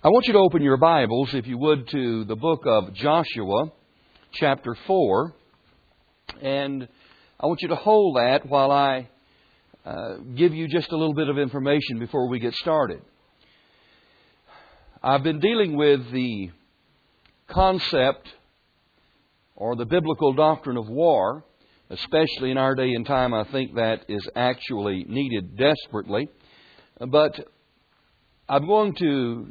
I want you to open your Bibles, if you would, to the book of Joshua, chapter 4. And I want you to hold that while I give you just a little bit of information before we get started. I've been dealing with the concept or the biblical doctrine of war, especially in our day and time. I think that is actually needed desperately. But I'm going to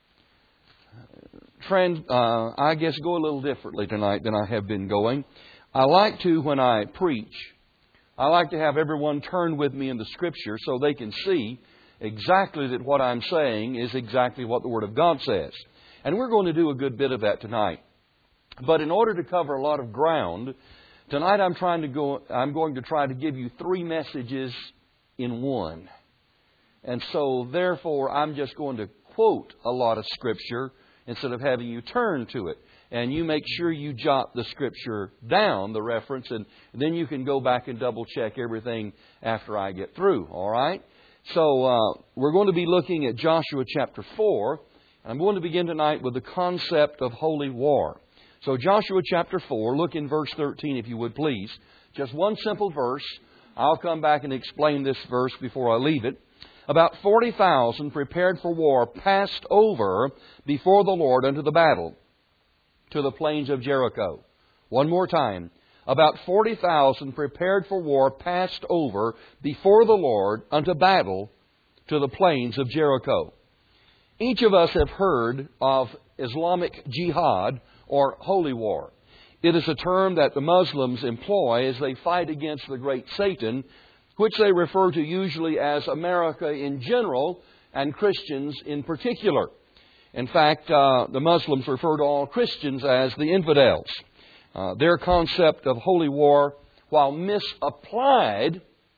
go a little differently tonight than I have been going. I like to, when I preach, I like to have everyone turn with me in the Scripture so they can see exactly that what I'm saying is exactly what the Word of God says. And we're going to do a good bit of that tonight. But in order to cover a lot of ground, tonight I'm going to try to give you three messages in one. And so, therefore, I'm just going to quote a lot of Scripture instead of having you turn to it. And you make sure you jot the Scripture down, the reference, and then you can go back and double check everything after I get through. All right? So, we're going to be looking at Joshua chapter 4. And I'm going to begin tonight with the concept of holy war. So, Joshua chapter 4, look in verse 13 if you would please. Just one simple verse. I'll come back and explain this verse before I leave it. About 40,000 prepared for war passed over before the Lord unto the battle to the plains of Jericho. One more time. About 40,000 prepared for war passed over before the Lord unto battle to the plains of Jericho. Each of us have heard of Islamic jihad or holy war. It is a term that the Muslims employ as they fight against the great Satan, which they refer to usually as America in general and Christians in particular. In fact, the Muslims refer to all Christians as the infidels. Their concept of holy war, while misapplied,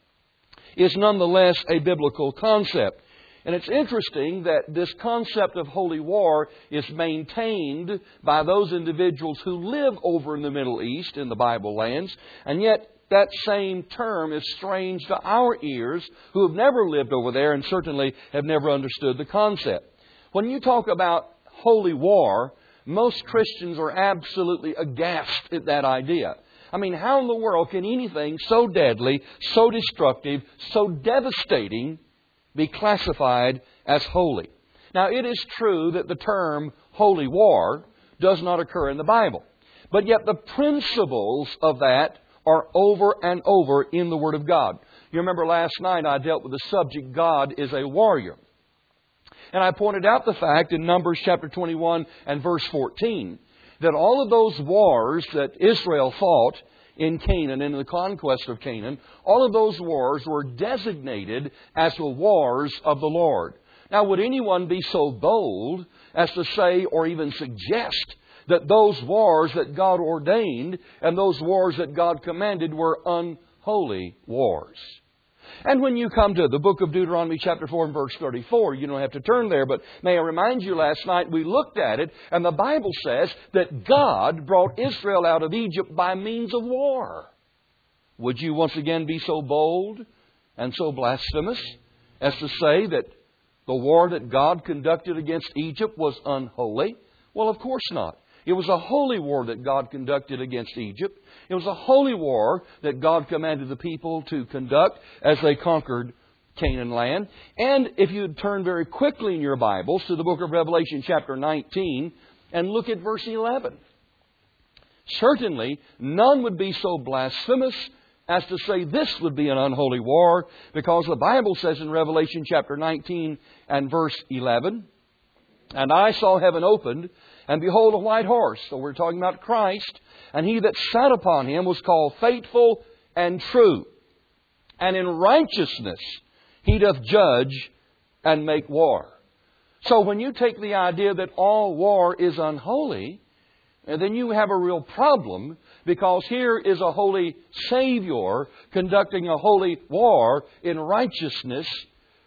is nonetheless a biblical concept. And it's interesting that this concept of holy war is maintained by those individuals who live over in the Middle East, in the Bible lands, and yet that same term is strange to our ears who have never lived over there and certainly have never understood the concept. When you talk about holy war, most Christians are absolutely aghast at that idea. I mean, how in the world can anything so deadly, so destructive, so devastating be classified as holy? Now, it is true that the term holy war does not occur in the Bible. But yet the principles of that are over and over in the Word of God. You remember last night I dealt with the subject, God is a warrior. And I pointed out the fact in Numbers chapter 21 and verse 14 that all of those wars that Israel fought in Canaan, in the conquest of Canaan, all of those wars were designated as the wars of the Lord. Now, would anyone be so bold as to say or even suggest that those wars that God ordained and those wars that God commanded were unholy wars? And when you come to the book of Deuteronomy chapter 4 and verse 34, you don't have to turn there, but may I remind you, last night we looked at it, and the Bible says that God brought Israel out of Egypt by means of war. Would you once again be so bold and so blasphemous as to say that the war that God conducted against Egypt was unholy? Well, of course not. It was a holy war that God conducted against Egypt. It was a holy war that God commanded the people to conduct as they conquered Canaan land. And if you turn very quickly in your Bibles to the book of Revelation chapter 19 and look at verse 11. Certainly, none would be so blasphemous as to say this would be an unholy war, because the Bible says in Revelation chapter 19 and verse 11, "And I saw heaven opened, and behold, a white horse." So we're talking about Christ. "And he that sat upon him was called Faithful and True. And in righteousness he doth judge and make war." So when you take the idea that all war is unholy, then you have a real problem, because here is a holy Savior conducting a holy war in righteousness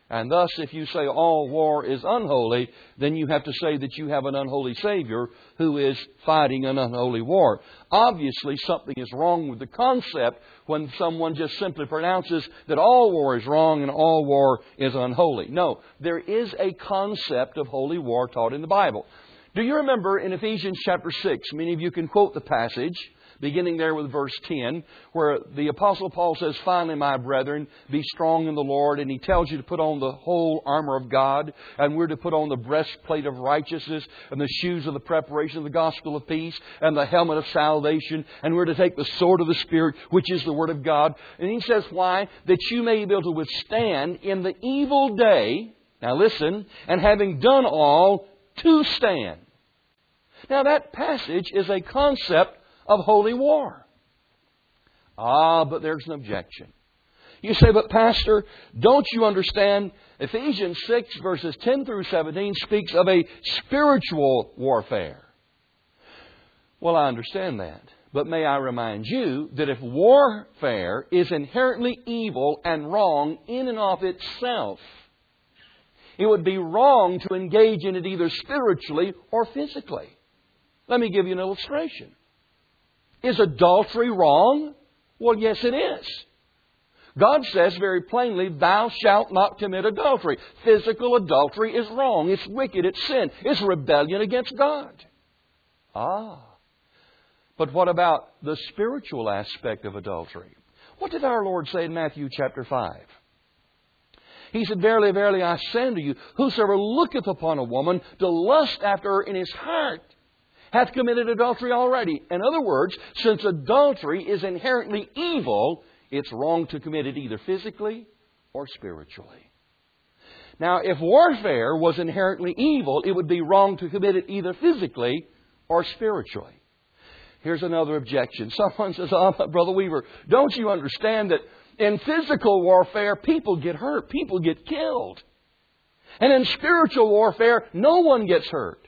And thus, if you say all war is unholy, then you have to say that you have an unholy Savior who is fighting an unholy war. Obviously, something is wrong with the concept when someone just simply pronounces that all war is wrong and all war is unholy. No, there is a concept of holy war taught in the Bible. Do you remember in Ephesians chapter 6, many of you can quote the passage, beginning there with verse 10, where the Apostle Paul says, "Finally, my brethren, be strong in the Lord." And he tells you to put on the whole armor of God. And we're to put on the breastplate of righteousness and the shoes of the preparation of the gospel of peace and the helmet of salvation. And we're to take the sword of the Spirit, which is the Word of God. And he says, why? That you may be able to withstand in the evil day. Now listen, and having done all, to stand. Now that passage is a concept of holy war. But there's an objection. You say, but Pastor, don't you understand? Ephesians 6 verses 10 through 17 speaks of a spiritual warfare. Well, I understand that. But may I remind you that if warfare is inherently evil and wrong in and of itself, it would be wrong to engage in it either spiritually or physically. Let me give you an illustration. Is adultery wrong? Well, yes, it is. God says very plainly, "Thou shalt not commit adultery." Physical adultery is wrong. It's wicked. It's sin. It's rebellion against God. But what about the spiritual aspect of adultery? What did our Lord say in Matthew chapter 5? He said, "Verily, verily, I say unto you, whosoever looketh upon a woman to lust after her in his heart, hath committed adultery already." In other words, since adultery is inherently evil, it's wrong to commit it either physically or spiritually. Now, if warfare was inherently evil, it would be wrong to commit it either physically or spiritually. Here's another objection. Someone says, Brother Weaver, don't you understand that in physical warfare, people get hurt, people get killed. And in spiritual warfare, no one gets hurt.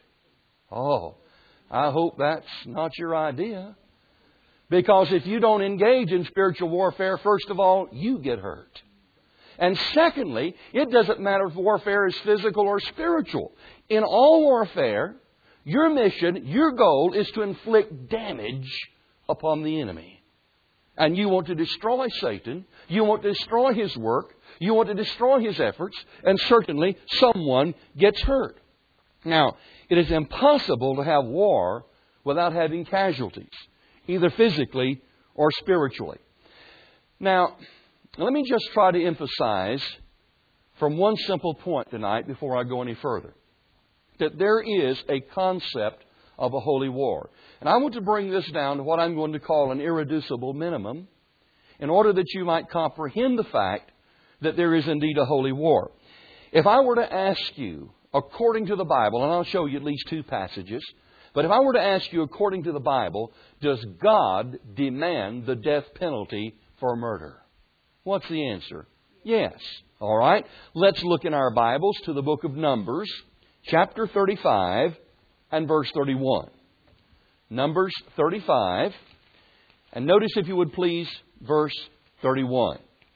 I hope that's not your idea. Because if you don't engage in spiritual warfare, first of all, you get hurt. And secondly, it doesn't matter if warfare is physical or spiritual. In all warfare, your mission, your goal is to inflict damage upon the enemy. And you want to destroy Satan. You want to destroy his work. You want to destroy his efforts. And certainly someone gets hurt. Now, it is impossible to have war without having casualties, either physically or spiritually. Now, let me just try to emphasize from one simple point tonight before I go any further, that there is a concept of a holy war. And I want to bring this down to what I'm going to call an irreducible minimum in order that you might comprehend the fact that there is indeed a holy war. If I were to ask you, according to the Bible, and I'll show you at least two passages, but if I were to ask you, according to the Bible, does God demand the death penalty for murder? What's the answer? Yes. All right. Let's look in our Bibles to the book of Numbers, chapter 35 and verse 31. Numbers 35. And notice, if you would please, verse 31.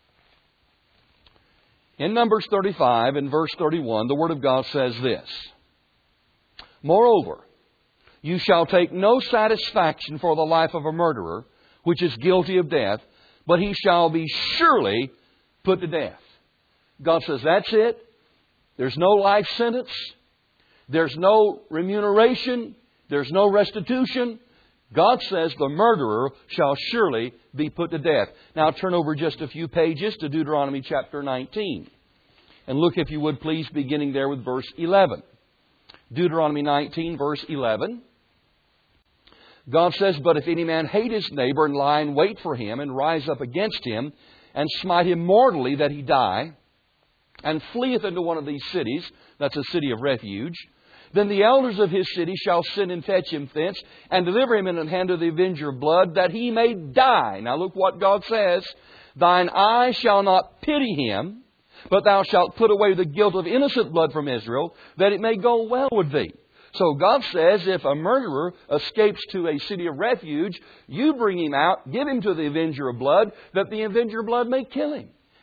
In Numbers 35 and verse 31, the Word of God says this: "Moreover, you shall take no satisfaction for the life of a murderer, which is guilty of death, but he shall be surely put to death." God says, that's it. There's no life sentence. There's no remuneration. There's no restitution. God says the murderer shall surely be put to death. Now turn over just a few pages to Deuteronomy chapter 19. And look, if you would please, beginning there with verse 11. Deuteronomy 19, verse 11. God says, "But if any man hate his neighbor and lie in wait for him and rise up against him and smite him mortally that he die, and fleeth into one of these cities," that's a city of refuge, "then the elders of his city shall send and fetch him thence, and deliver him in the hand of the avenger of blood, that he may die." Now look what God says. "Thine eye shall not pity him, but thou shalt put away the guilt of innocent blood from Israel, that it may go well with thee." So God says if a murderer escapes to a city of refuge, you bring him out, give him to the avenger of blood, that the avenger of blood may kill him.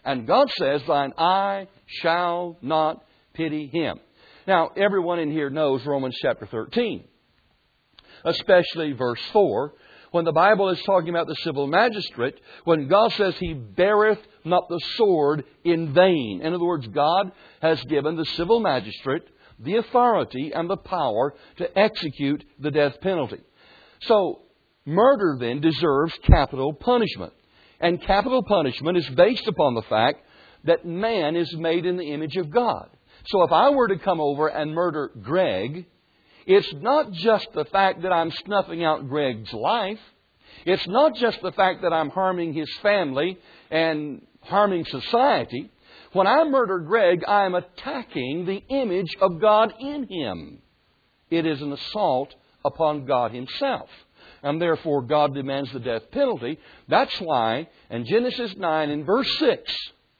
And God says, thine eye shall not pity him. Now, everyone in here knows Romans chapter 13, especially verse 4, when the Bible is talking about the civil magistrate, when God says he beareth not the sword in vain. In other words, God has given the civil magistrate the authority and the power to execute the death penalty. So, murder then deserves capital punishment. And capital punishment is based upon the fact that man is made in the image of God. So if I were to come over and murder Greg, it's not just the fact that I'm snuffing out Greg's life. It's not just the fact that I'm harming his family and harming society. When I murder Greg, I am attacking the image of God in him. It is an assault upon God Himself. And therefore God demands the death penalty. That's why in Genesis 9 in verse 6,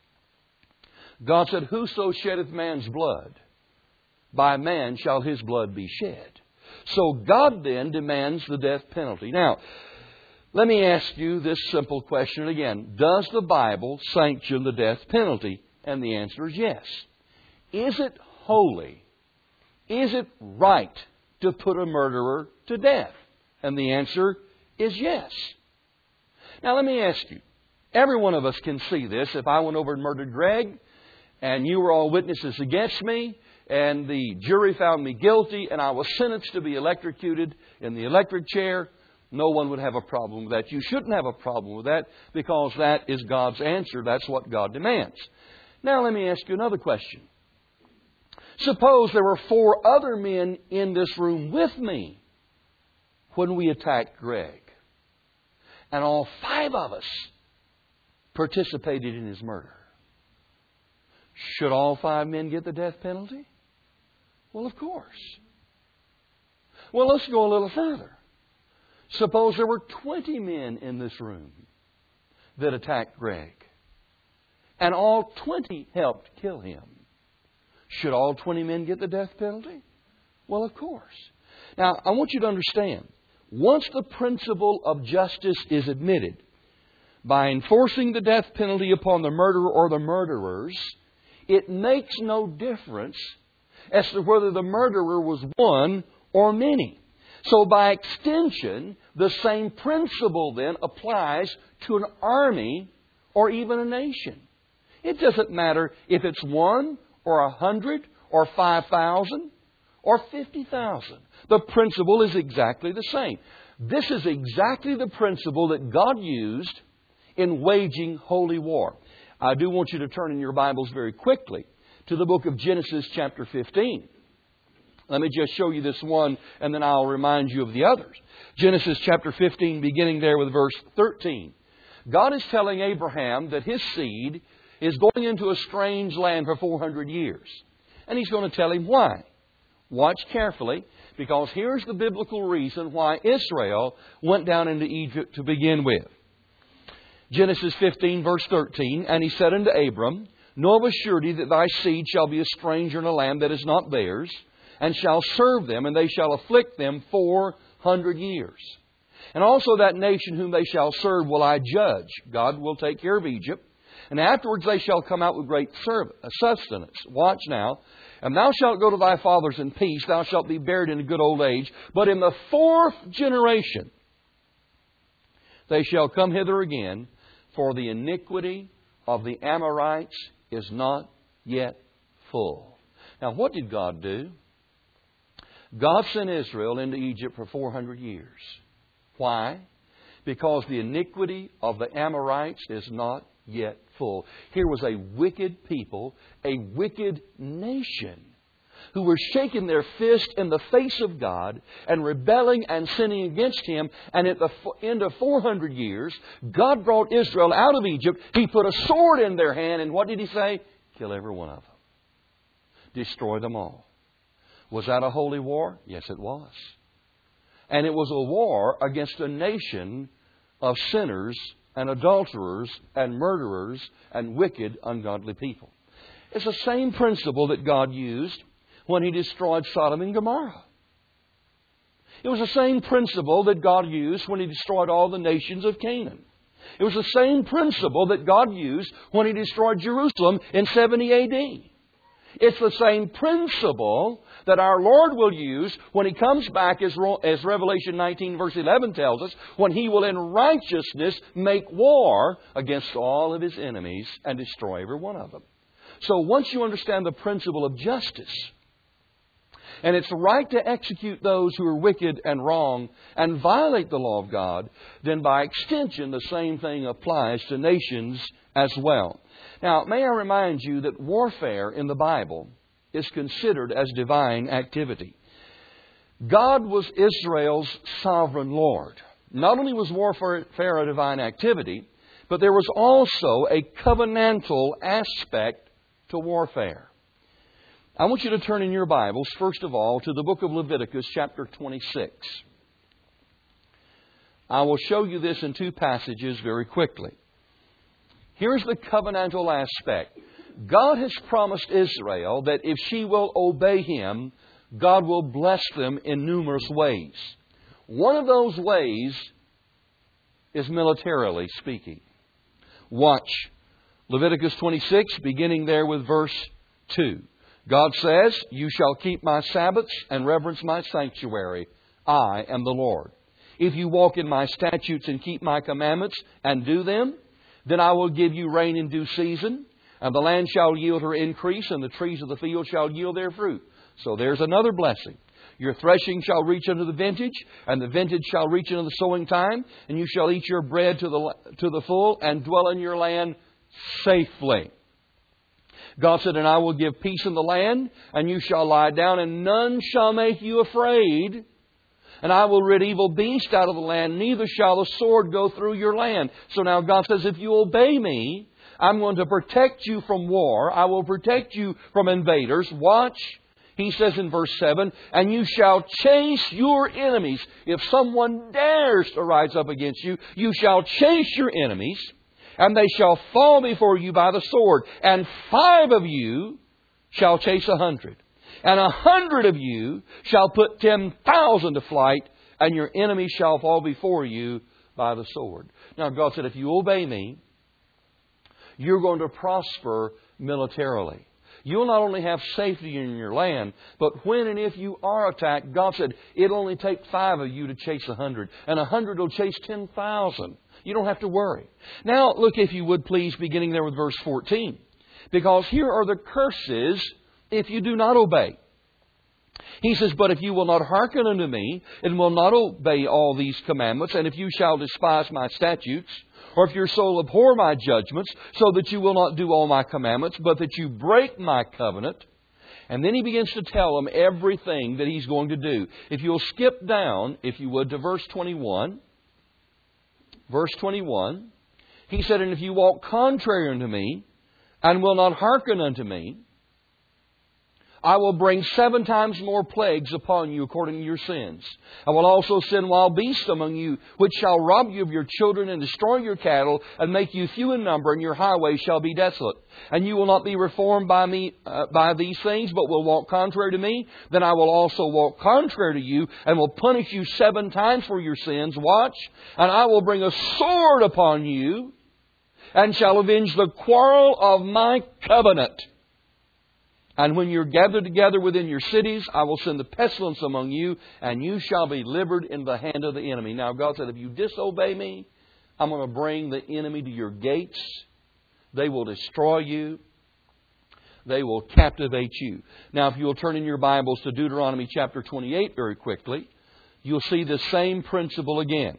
God said, whoso sheddeth man's blood, by man shall his blood be shed. So God then demands the death penalty. Now, let me ask you this simple question again. Does the Bible sanction the death penalty? And the answer is yes. Is it holy? Is it right to put a murderer to death? And the answer is yes. Now let me ask you. Every one of us can see this. If I went over and murdered Greg, and you were all witnesses against me, and the jury found me guilty, and I was sentenced to be electrocuted in the electric chair, no one would have a problem with that. You shouldn't have a problem with that, because that is God's answer. That's what God demands. Now let me ask you another question. Suppose there were 4 other men in this room with me when we attacked Greg, and all 5 of us participated in his murder. Should all 5 men get the death penalty? Well, of course. Well, let's go a little further. Suppose there were 20 men in this room that attacked Greg, and all 20 helped kill him. Should all 20 men get the death penalty? Well, of course. Now, I want you to understand, once the principle of justice is admitted, by enforcing the death penalty upon the murderer or the murderers, it makes no difference as to whether the murderer was one or many. So by extension, the same principle then applies to an army or even a nation. It doesn't matter if it's 1 or 100 or 5,000 or 50,000. The principle is exactly the same. This is exactly the principle that God used in waging holy war. I do want you to turn in your Bibles very quickly to the book of Genesis chapter 15. Let me just show you this one, and then I'll remind you of the others. Genesis chapter 15, beginning there with verse 13. God is telling Abraham that his seed is going into a strange land for 400 years. And He's going to tell him why. Watch carefully, because here's the biblical reason why Israel went down into Egypt to begin with. Genesis 15, verse 13, and He said unto Abram, know of a surety that thy seed shall be a stranger in a land that is not theirs, and shall serve them, and they shall afflict them 400 years. And also that nation whom they shall serve will I judge. God will take care of Egypt. And afterwards they shall come out with great sustenance. Watch now. And thou shalt go to thy fathers in peace. Thou shalt be buried in a good old age. But in the 4th generation they shall come hither again, for the iniquity of the Amorites is not yet full. Now what did God do? God sent Israel into Egypt for 400 years. Why? Because the iniquity of the Amorites is not yet full. Here was a wicked people, a wicked nation, who were shaking their fist in the face of God and rebelling and sinning against Him. And at the end of 400 years, God brought Israel out of Egypt. He put a sword in their hand, and what did He say? Kill every one of them. Destroy them all. Was that a holy war? Yes, it was. And it was a war against a nation of sinners and adulterers and murderers and wicked, ungodly people. It's the same principle that God used when He destroyed Sodom and Gomorrah. It was the same principle that God used when He destroyed all the nations of Canaan. It was the same principle that God used when He destroyed Jerusalem in 70 A.D. It's the same principle that our Lord will use when He comes back, as Revelation 19 verse 11 tells us, when He will in righteousness make war against all of His enemies and destroy every one of them. So once you understand the principle of justice, and it's right to execute those who are wicked and wrong and violate the law of God, then by extension the same thing applies to nations as well. Now, may I remind you that warfare in the Bible is considered as divine activity. God was Israel's sovereign Lord. Not only was warfare a divine activity, but there was also a covenantal aspect to warfare. I want you to turn in your Bibles, first of all, to the book of Leviticus, chapter 26. I will show you this in two passages very quickly. Here's the covenantal aspect. God has promised Israel that if she will obey Him, God will bless them in numerous ways. One of those ways is militarily speaking. Watch Leviticus 26, beginning there with verse 2. God says, "You shall keep my Sabbaths and reverence my sanctuary. I am the Lord. If you walk in my statutes and keep my commandments and do them, then I will give you rain in due season, and the land shall yield her increase, and the trees of the field shall yield their fruit." So there's another blessing. "Your threshing shall reach unto the vintage, and the vintage shall reach unto the sowing time, and you shall eat your bread to the full, and dwell in your land safely." God said, "And I will give peace in the land, and you shall lie down, and none shall make you afraid. And I will rid evil beasts out of the land, neither shall the sword go through your land." So now God says, if you obey me, I'm going to protect you from war. I will protect you from invaders. Watch. He says in verse 7, "And you shall chase your enemies." If someone dares to rise up against you, you shall chase your enemies, and they shall fall before you by the sword. And 5 of you shall chase 100. And 100 of you shall put 10,000 to flight, and your enemies shall fall before you by the sword. Now God said, if you obey me, you're going to prosper militarily. You'll not only have safety in your land, but when and if you are attacked, God said, it'll only take 5 of you to chase 100, and 100 will chase 10,000. You don't have to worry. Now, look, if you would please, beginning there with verse 14. Because here are the curses if you do not obey. He says, "But if you will not hearken unto me, and will not obey all these commandments, and if you shall despise my statutes, or if your soul abhor my judgments, so that you will not do all my commandments, but that you break my covenant." And then he begins to tell them everything that he's going to do. If you'll skip down, if you would, to verse 21. Verse 21. He said, "And if you walk contrary unto me, and will not hearken unto me, I will bring 7 times more plagues upon you according to your sins. I will also send wild beasts among you, which shall rob you of your children and destroy your cattle, and make you few in number, and your highways shall be desolate. And you will not be reformed by me by these things, but will walk contrary to me. Then I will also walk contrary to you, and will punish you 7 times for your sins." Watch. "And I will bring a sword upon you, and shall avenge the quarrel of my covenant. And when you're gathered together within your cities, I will send the pestilence among you, and you shall be delivered in the hand of the enemy." Now God said, if you disobey me, I'm going to bring the enemy to your gates. They will destroy you. They will captivate you. Now if you will turn in your Bibles to Deuteronomy chapter 28 very quickly, you'll see the same principle again.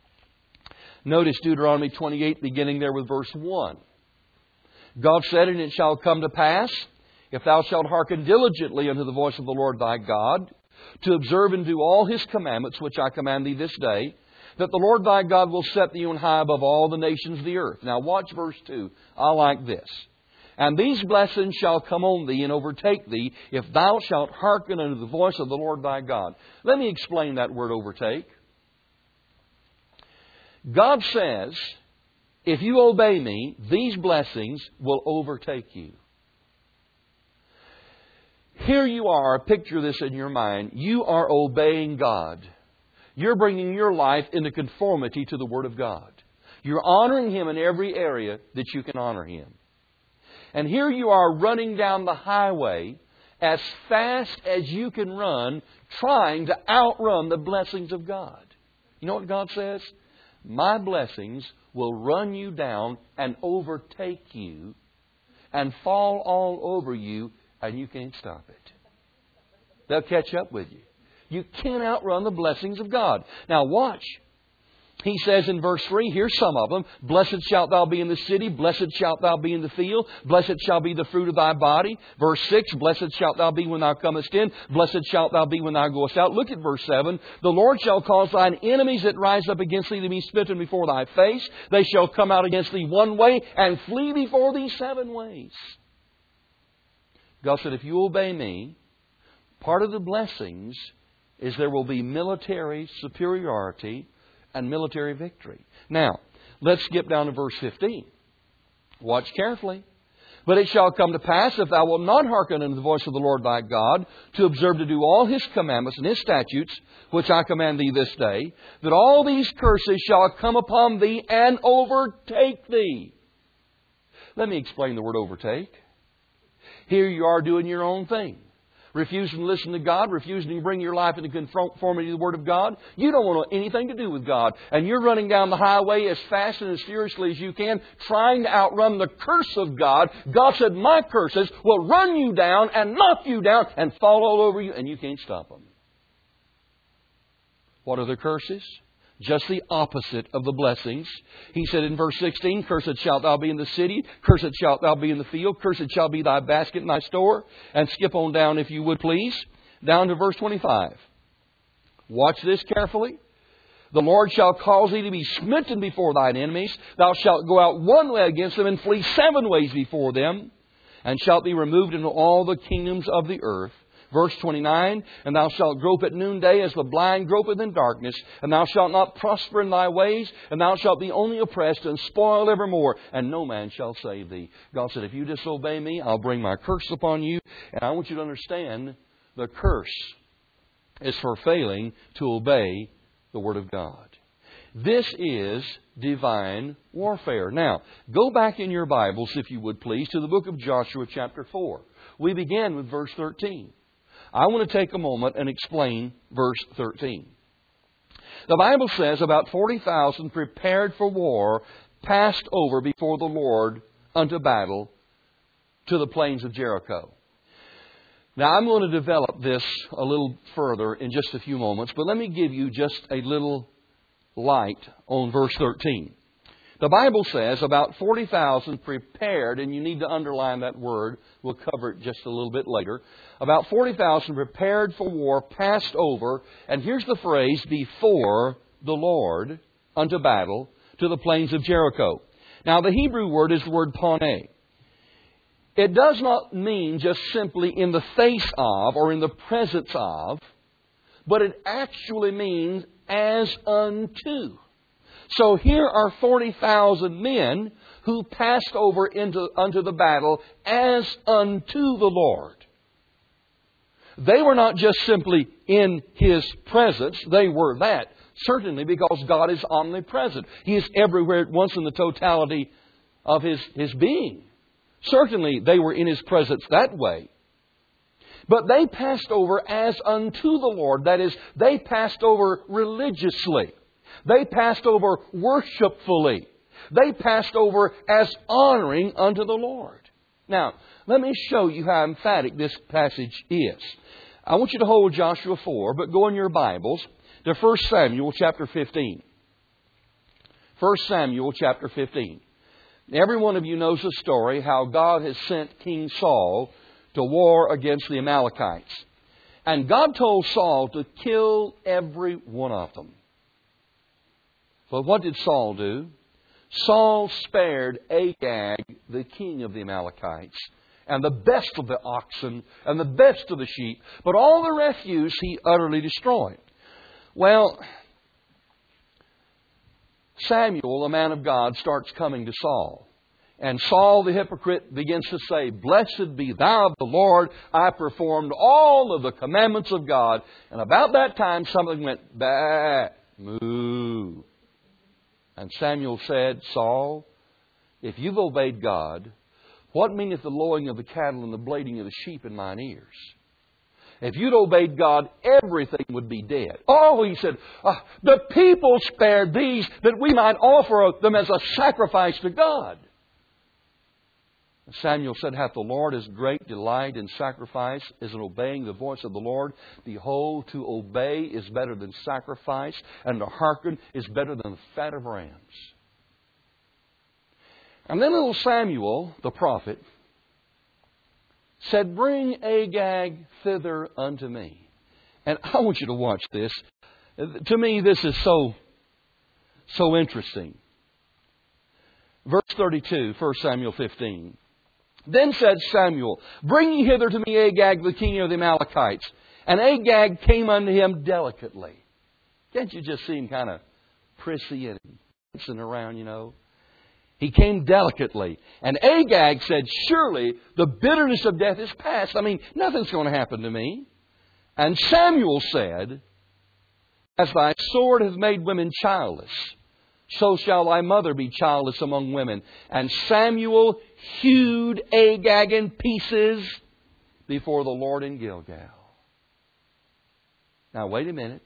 Notice Deuteronomy 28, beginning there with verse 1. God said, "And it shall come to pass, if thou shalt hearken diligently unto the voice of the Lord thy God, to observe and do all His commandments, which I command thee this day, that the Lord thy God will set thee on high above all the nations of the earth." Now watch verse 2. I like this. "And these blessings shall come on thee and overtake thee, if thou shalt hearken unto the voice of the Lord thy God." Let me explain that word overtake. God says, if you obey me, these blessings will overtake you. Here you are, picture this in your mind. You are obeying God. You're bringing your life into conformity to the Word of God. You're honoring Him in every area that you can honor Him. And here you are running down the highway as fast as you can run, trying to outrun the blessings of God. You know what God says? My blessings will run you down and overtake you and fall all over you, and you can't stop it. They'll catch up with you. You can't outrun the blessings of God. Now watch. He says in verse 3, here's some of them. Blessed shalt thou be in the city. Blessed shalt thou be in the field. Blessed shall be the fruit of thy body. Verse 6, blessed shalt thou be when thou comest in. Blessed shalt thou be when thou goest out. Look at verse 7. The Lord shall cause thine enemies that rise up against thee to be smitten before thy face. They shall come out against thee one way and flee before thee 7 ways. God said, if you obey me, part of the blessings is there will be military superiority and military victory. Now, let's skip down to verse 15. Watch carefully. But it shall come to pass, if thou wilt not hearken unto the voice of the Lord thy God, to observe to do all His commandments and His statutes, which I command thee this day, that all these curses shall come upon thee and overtake thee. Let me explain the word overtake. Here you are doing your own thing. Refusing to listen to God, refusing to bring your life into conformity to the Word of God. You don't want anything to do with God. And you're running down the highway as fast and as furiously as you can, trying to outrun the curse of God. God said, my curses will run you down and knock you down and fall all over you, and you can't stop them. What are the curses? Just the opposite of the blessings. He said in verse 16, cursed shalt thou be in the city, cursed shalt thou be in the field, cursed shall be thy basket and thy store. And skip on down, if you would please, down to verse 25. Watch this carefully. The Lord shall cause thee to be smitten before thine enemies. Thou shalt go out one way against them and flee 7 ways before them, and shalt be removed into all the kingdoms of the earth. Verse 29, and thou shalt grope at noonday as the blind gropeth in darkness, and thou shalt not prosper in thy ways, and thou shalt be only oppressed and spoiled evermore, and no man shall save thee. God said, if you disobey me, I'll bring my curse upon you. And I want you to understand, the curse is for failing to obey the Word of God. This is divine warfare. Now, go back in your Bibles, if you would please, to the book of Joshua chapter 4. We began with verse 13. I want to take a moment and explain verse 13. The Bible says about 40,000 prepared for war passed over before the Lord unto battle to the plains of Jericho. Now, I'm going to develop this a little further in just a few moments, but let me give you just a little light on verse 13. The Bible says about 40,000 prepared, and you need to underline that word. We'll cover it just a little bit later. About 40,000 prepared for war passed over, and here's the phrase, before the Lord unto battle to the plains of Jericho. Now, the Hebrew word is the word paneh. It does not mean just simply in the face of or in the presence of, but it actually means as unto. So here are 40,000 men who passed over unto the battle as unto the Lord. They were not just simply in His presence. They were that. Certainly because God is omnipresent. He is everywhere at once in the totality of His being. Certainly they were in His presence that way. But they passed over as unto the Lord. That is, they passed over religiously. They passed over worshipfully. They passed over as honoring unto the Lord. Now, let me show you how emphatic this passage is. I want you to hold Joshua 4, but go in your Bibles to 1 Samuel chapter 15. 1 Samuel chapter 15. Every one of you knows the story how God has sent King Saul to war against the Amalekites. And God told Saul to kill every one of them. But what did Saul do? Saul spared Agag, the king of the Amalekites, and the best of the oxen, and the best of the sheep. But all the refuse he utterly destroyed. Well, Samuel, a man of God, starts coming to Saul. And Saul the hypocrite begins to say, Blessed be thou of the Lord, I performed all of the commandments of God. And about that time something went, bah, moo. And Samuel said, Saul, if you've obeyed God, what meaneth the lowing of the cattle and the bleating of the sheep in mine ears? If you'd obeyed God, everything would be dead. Oh, he said, the people spared these that we might offer them as a sacrifice to God. Samuel said, hath the Lord as great delight in sacrifice as in obeying the voice of the Lord? Behold, to obey is better than sacrifice, and to hearken is better than the fat of rams. And then little Samuel, the prophet, said, bring Agag thither unto me. And I want you to watch this. To me, this is so interesting. Verse 32, 1 Samuel 15. Then said Samuel, bring ye hither to me Agag, the king of the Amalekites. And Agag came unto him delicately. Can't you just see him kind of prissy and dancing around, you know? He came delicately. And Agag said, surely the bitterness of death is past. I mean, nothing's going to happen to me. And Samuel said, as thy sword hath made women childless, so shall thy mother be childless among women. And Samuel hewed Agag in pieces before the Lord in Gilgal. Now wait a minute.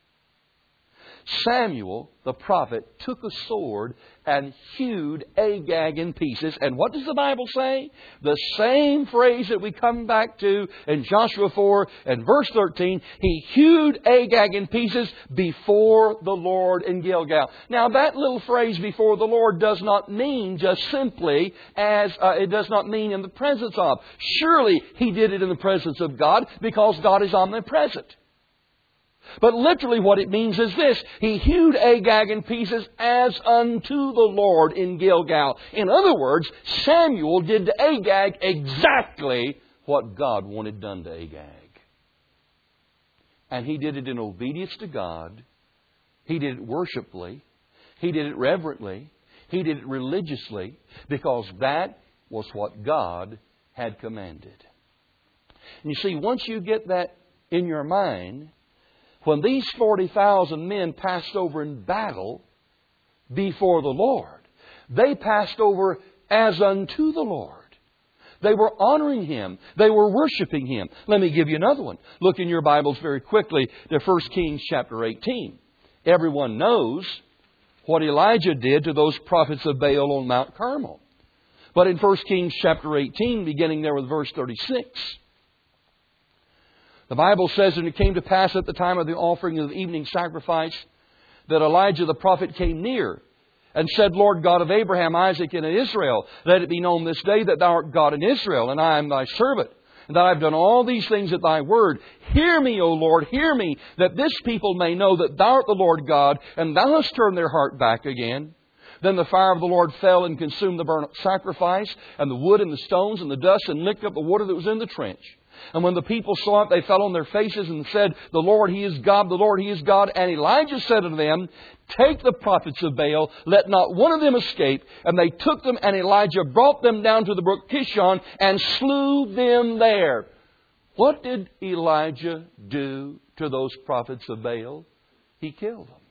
Samuel, the prophet, took a sword and hewed Agag in pieces. And what does the Bible say? The same phrase that we come back to in Joshua 4 and verse 13. He hewed Agag in pieces before the Lord in Gilgal. Now that little phrase, before the Lord, does not mean just simply as, it does not mean in the presence of. Surely He did it in the presence of God because God is omnipresent. But literally what it means is this. He hewed Agag in pieces as unto the Lord in Gilgal. In other words, Samuel did to Agag exactly what God wanted done to Agag. And he did it in obedience to God. He did it worshipfully. He did it reverently. He did it religiously, because that was what God had commanded. And you see, once you get that in your mind, when these 40,000 men passed over in battle before the Lord, they passed over as unto the Lord. They were honoring Him. They were worshiping Him. Let me give you another one. Look in your Bibles very quickly to 1 Kings chapter 18. Everyone knows what Elijah did to those prophets of Baal on Mount Carmel. But in 1 Kings chapter 18, beginning there with verse 36, the Bible says, and it came to pass at the time of the offering of the evening sacrifice that Elijah the prophet came near and said, Lord God of Abraham, Isaac, and Israel, let it be known this day that Thou art God in Israel, and I am Thy servant, and that I have done all these things at Thy word. Hear me, O Lord, hear me, that this people may know that Thou art the Lord God, and Thou hast turned their heart back again. Then the fire of the Lord fell and consumed the burnt sacrifice, and the wood and the stones and the dust, and licked up the water that was in the trench. And when the people saw it, they fell on their faces and said, the Lord, He is God, the Lord, He is God. And Elijah said unto them, take the prophets of Baal, let not one of them escape. And they took them, and Elijah brought them down to the brook Kishon and slew them there. What did Elijah do to those prophets of Baal? He killed them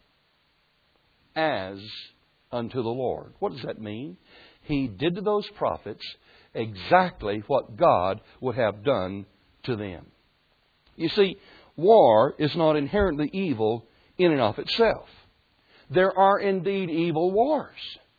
as unto the Lord. What does that mean? He did to those prophets exactly what God would have done to them. You see, war is not inherently evil in and of itself. There are indeed evil wars.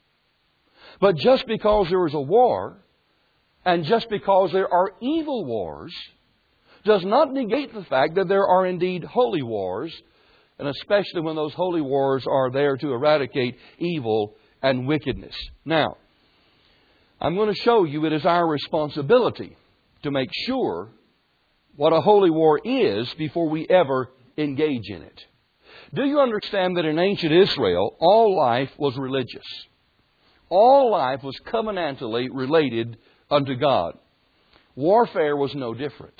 But just because there is a war, and just because there are evil wars, does not negate the fact that there are indeed holy wars, and especially when those holy wars are there to eradicate evil and wickedness. Now, I'm going to show you it is our responsibility to make sure what a holy war is before we ever engage in it. Do you understand that in ancient Israel, all life was religious? All life was covenantally related unto God. Warfare was no different.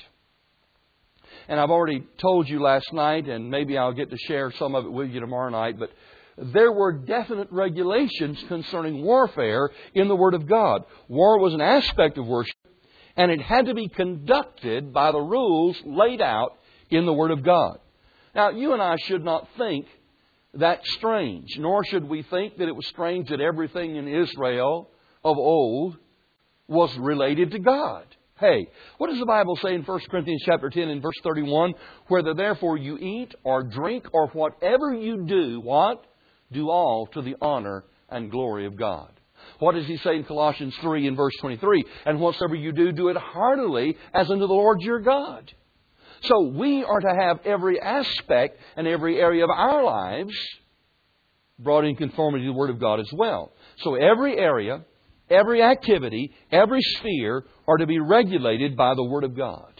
And I've already told you last night, and maybe I'll get to share some of it with you tomorrow night, but there were definite regulations concerning warfare in the Word of God. War was an aspect of worship, and it had to be conducted by the rules laid out in the Word of God. Now, you and I should not think that strange. Nor should we think that it was strange that everything in Israel of old was related to God. Hey, what does the Bible say in 1 Corinthians chapter 10 and verse 31? Whether therefore you eat or drink or whatever you do, what? Do all to the honor and glory of God. What does He say in Colossians 3 and verse 23? And whatsoever you do, do it heartily as unto the Lord your God. So we are to have every aspect and every area of our lives brought in conformity to the Word of God as well. So every area, every activity, every sphere are to be regulated by the Word of God.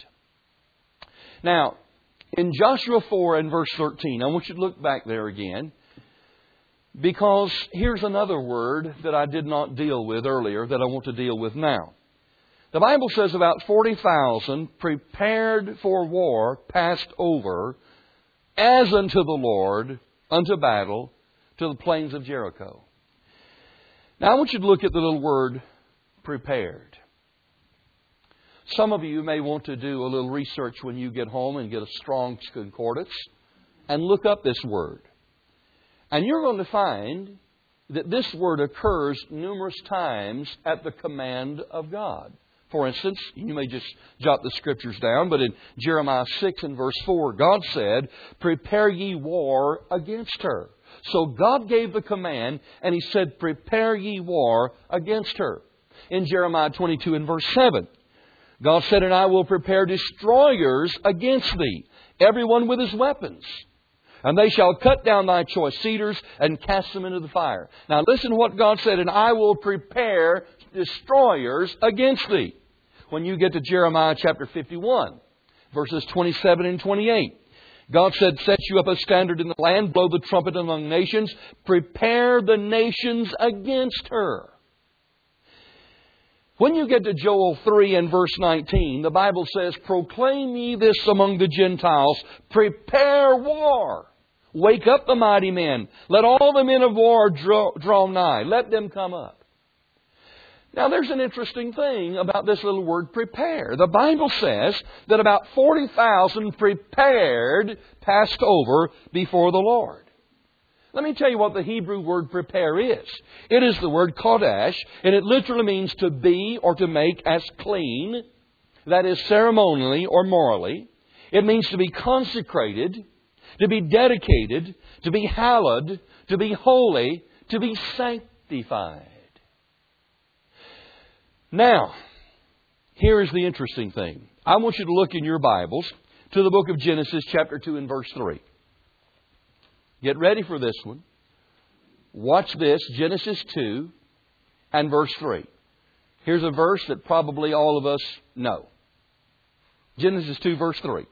Now, in Joshua 4 and verse 13, I want you to look back there again, because here's another word that I did not deal with earlier that I want to deal with now. The Bible says about 40,000 prepared for war passed over as unto the Lord, unto battle, to the plains of Jericho. Now I want you to look at the little word prepared. Some of you may want to do a little research when you get home and get a Strong's Concordance and look up this word. And you're going to find that this word occurs numerous times at the command of God. For instance, you may just jot the Scriptures down, but in Jeremiah 6 and verse 4, God said, prepare ye war against her. So God gave the command, and He said, prepare ye war against her. In Jeremiah 22 and verse 7, God said, and I will prepare destroyers against thee, everyone with his weapons. And they shall cut down thy choice cedars and cast them into the fire. Now listen to what God said, and I will prepare destroyers against thee. When you get to Jeremiah chapter 51, verses 27 and 28, God said, set you up a standard in the land, blow the trumpet among nations, prepare the nations against her. When you get to Joel 3 and verse 19, the Bible says, proclaim ye this among the Gentiles, prepare war. Wake up the mighty men. Let all the men of war draw nigh. Let them come up. Now there's an interesting thing about this little word prepare. The Bible says that about 40,000 prepared passed over before the Lord. Let me tell you what the Hebrew word prepare is. It is the word kodesh, and it literally means to be or to make as clean. That is ceremonially or morally. It means to be consecrated, to be dedicated, to be hallowed, to be holy, to be sanctified. Now, here is the interesting thing. I want you to look in your Bibles to the book of Genesis chapter 2 and verse 3. Get ready for this one. Watch this, Genesis 2 and verse 3. Here's a verse that probably all of us know. Genesis 2 verse 3.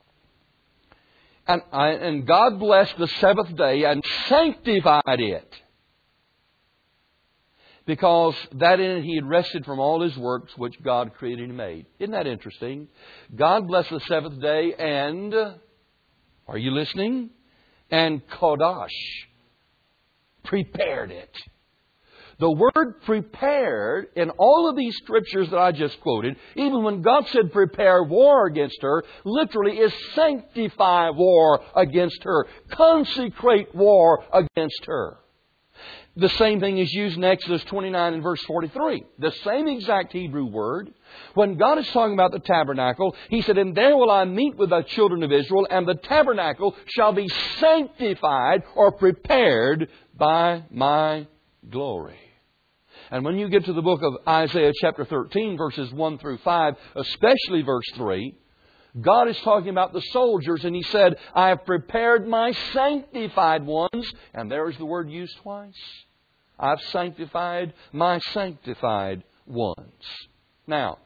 And God blessed the seventh day and sanctified it, because that in it He had rested from all His works which God created and made. Isn't that interesting? God blessed the seventh day and, are you listening? And kodash, prepared it. The word prepared in all of these scriptures that I just quoted, even when God said prepare war against her, literally is sanctify war against her, consecrate war against her. The same thing is used in Exodus 29 and verse 43. The same exact Hebrew word. When God is talking about the tabernacle, He said, and there will I meet with the children of Israel, and the tabernacle shall be sanctified or prepared by my glory. And when you get to the book of Isaiah chapter 13, verses 1 through 5, especially verse 3, God is talking about the soldiers, and He said, I have prepared my sanctified ones. And there is the word used twice. I've sanctified my sanctified ones. Now,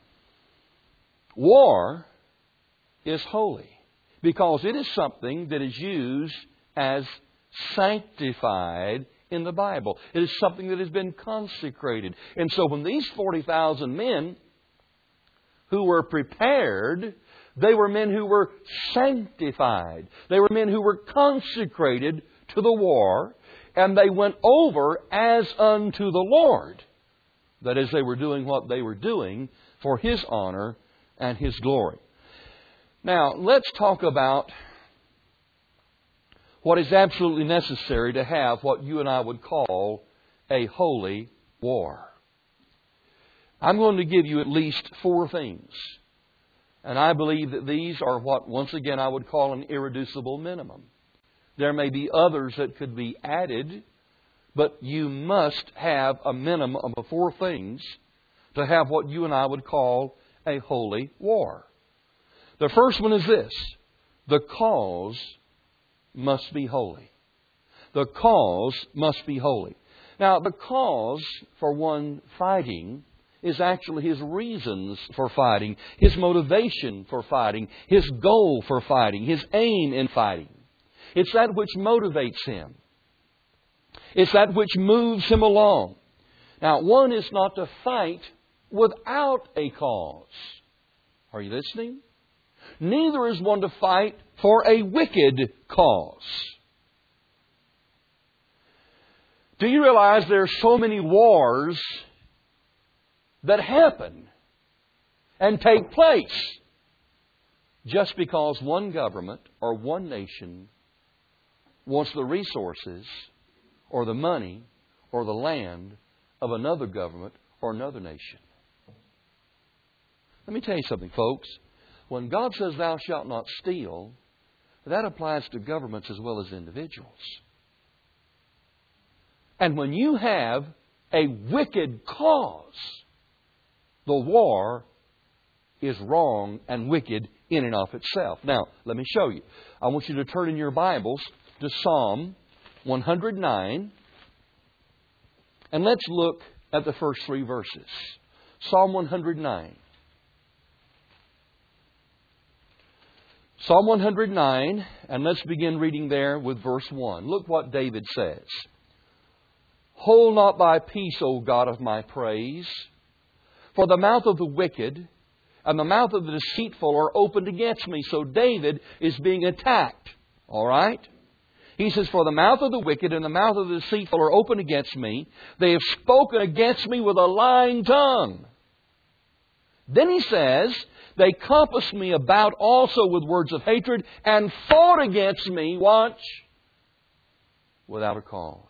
war is holy because it is something that is used as sanctified in the Bible. It is something that has been consecrated. And so when these 40,000 men who were prepared, they were men who were sanctified. They were men who were consecrated to the war, and they went over as unto the Lord. That is, they were doing what they were doing for His honor and His glory. Now, let's talk about what is absolutely necessary to have what you and I would call a holy war. I'm going to give you at least 4 things. And I believe that these are what, once again, I would call an irreducible minimum. There may be others that could be added, but you must have a minimum of 4 things to have what you and I would call a holy war. The first one is this: the cause must be holy. The cause must be holy. Now, the cause for one fighting is actually his reasons for fighting, his motivation for fighting, his goal for fighting, his aim in fighting. It's that which motivates him. It's that which moves him along. Now, one is not to fight without a cause. Are you listening? Neither is one to fight for a wicked cause. Do you realize there are so many wars that happen and take place just because one government or one nation wants the resources or the money or the land of another government or another nation? Let me tell you something, folks. When God says, "Thou shalt not steal," that applies to governments as well as individuals. And when you have a wicked cause, the war is wrong and wicked in and of itself. Now, let me show you. I want you to turn in your Bibles to Psalm 109. And let's look at the first 3 verses. Psalm 109. Psalm 109, and let's begin reading there with verse 1. Look what David says. "Hold not thy peace, O God of my praise, for the mouth of the wicked and the mouth of the deceitful are opened against me." So David is being attacked. All right? He says, "For the mouth of the wicked and the mouth of the deceitful are opened against me. They have spoken against me with a lying tongue." Then he says, "They compassed me about also with words of hatred and fought against me," watch, "without a cause."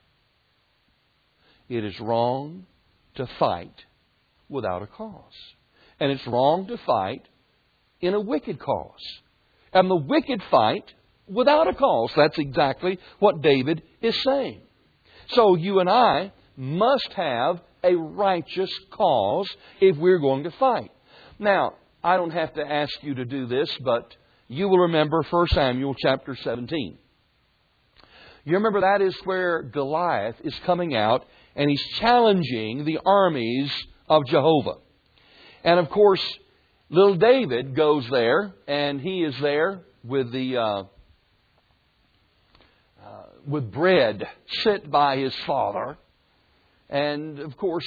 It is wrong to fight without a cause. And it's wrong to fight in a wicked cause. And the wicked fight without a cause. That's exactly what David is saying. So you and I must have a righteous cause if we're going to fight. Now, I don't have to ask you to do this, but you will remember 1 Samuel chapter 17. You remember that is where Goliath is coming out and he's challenging the armies of Jehovah. And of course, little David goes there, and he is there with with bread set by his father. And of course,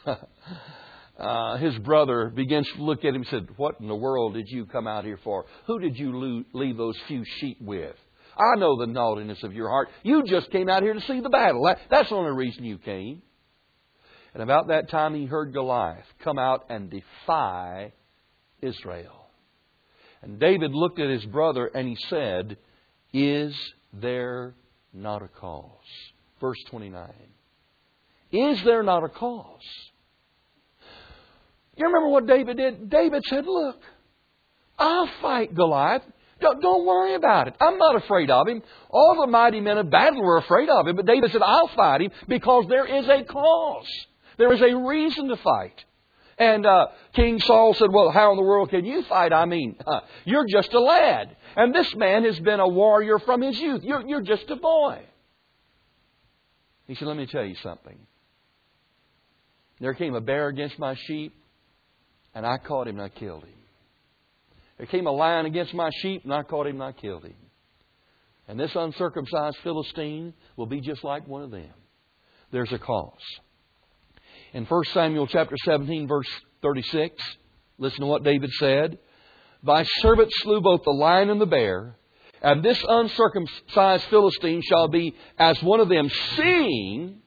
his brother begins to look at him and said, "What in the world did you come out here for? Who did you leave those few sheep with? I know the naughtiness of your heart. You just came out here to see the battle. That's the only reason you came." And about that time he heard Goliath come out and defy Israel. And David looked at his brother and he said, "Is there not a cause?" Verse 29. Is there not a cause? You remember what David did? David said, "Look, I'll fight Goliath. Don't worry about it. I'm not afraid of him. All the mighty men of battle were afraid of him." But David said, "I'll fight him because there is a cause. There is a reason to fight." And King Saul said, "Well, how in the world can you fight? I mean, you're just a lad. And this man has been a warrior from his youth. You're just a boy." He said, "Let me tell you something. There came a bear against my sheep, and I caught him and I killed him. There came a lion against my sheep, and I caught him and I killed him. And this uncircumcised Philistine will be just like one of them." There's a cause. In 1 Samuel chapter 17, verse 36, listen to what David said. "Thy servant slew both the lion and the bear, and this uncircumcised Philistine shall be as one of them, seeing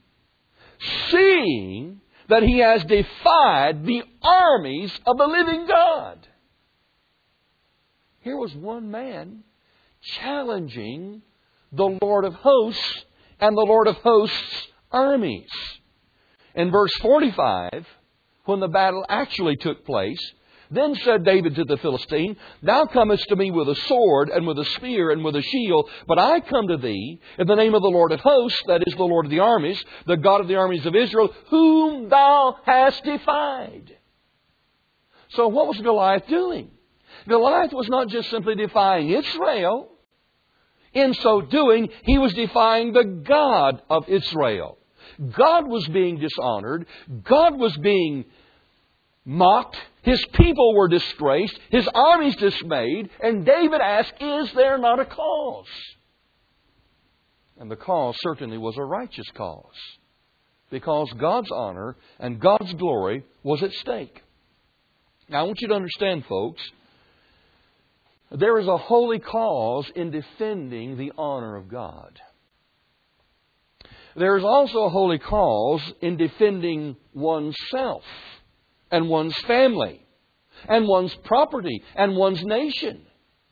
that he has defied the armies of the living God." Here was one man challenging the Lord of hosts and the Lord of hosts' armies. In verse 45, when the battle actually took place, then said David to the Philistine, Thou comest to me with a sword and with a spear and with a shield, but I come to thee in the name of the Lord of hosts, that is the Lord of the armies, the God of the armies of Israel, whom thou hast defied. So what was Goliath doing? Goliath was not just simply defying Israel. In so doing, he was defying the God of Israel. God was being dishonored. God was being mocked. His people were disgraced. His armies dismayed. And David asked, Is there not a cause? And the cause certainly was a righteous cause, because God's honor and God's glory was at stake. Now I want you to understand, folks, there is a holy cause in defending the honor of God. There is also a holy cause in defending oneself and one's family and one's property and one's nation.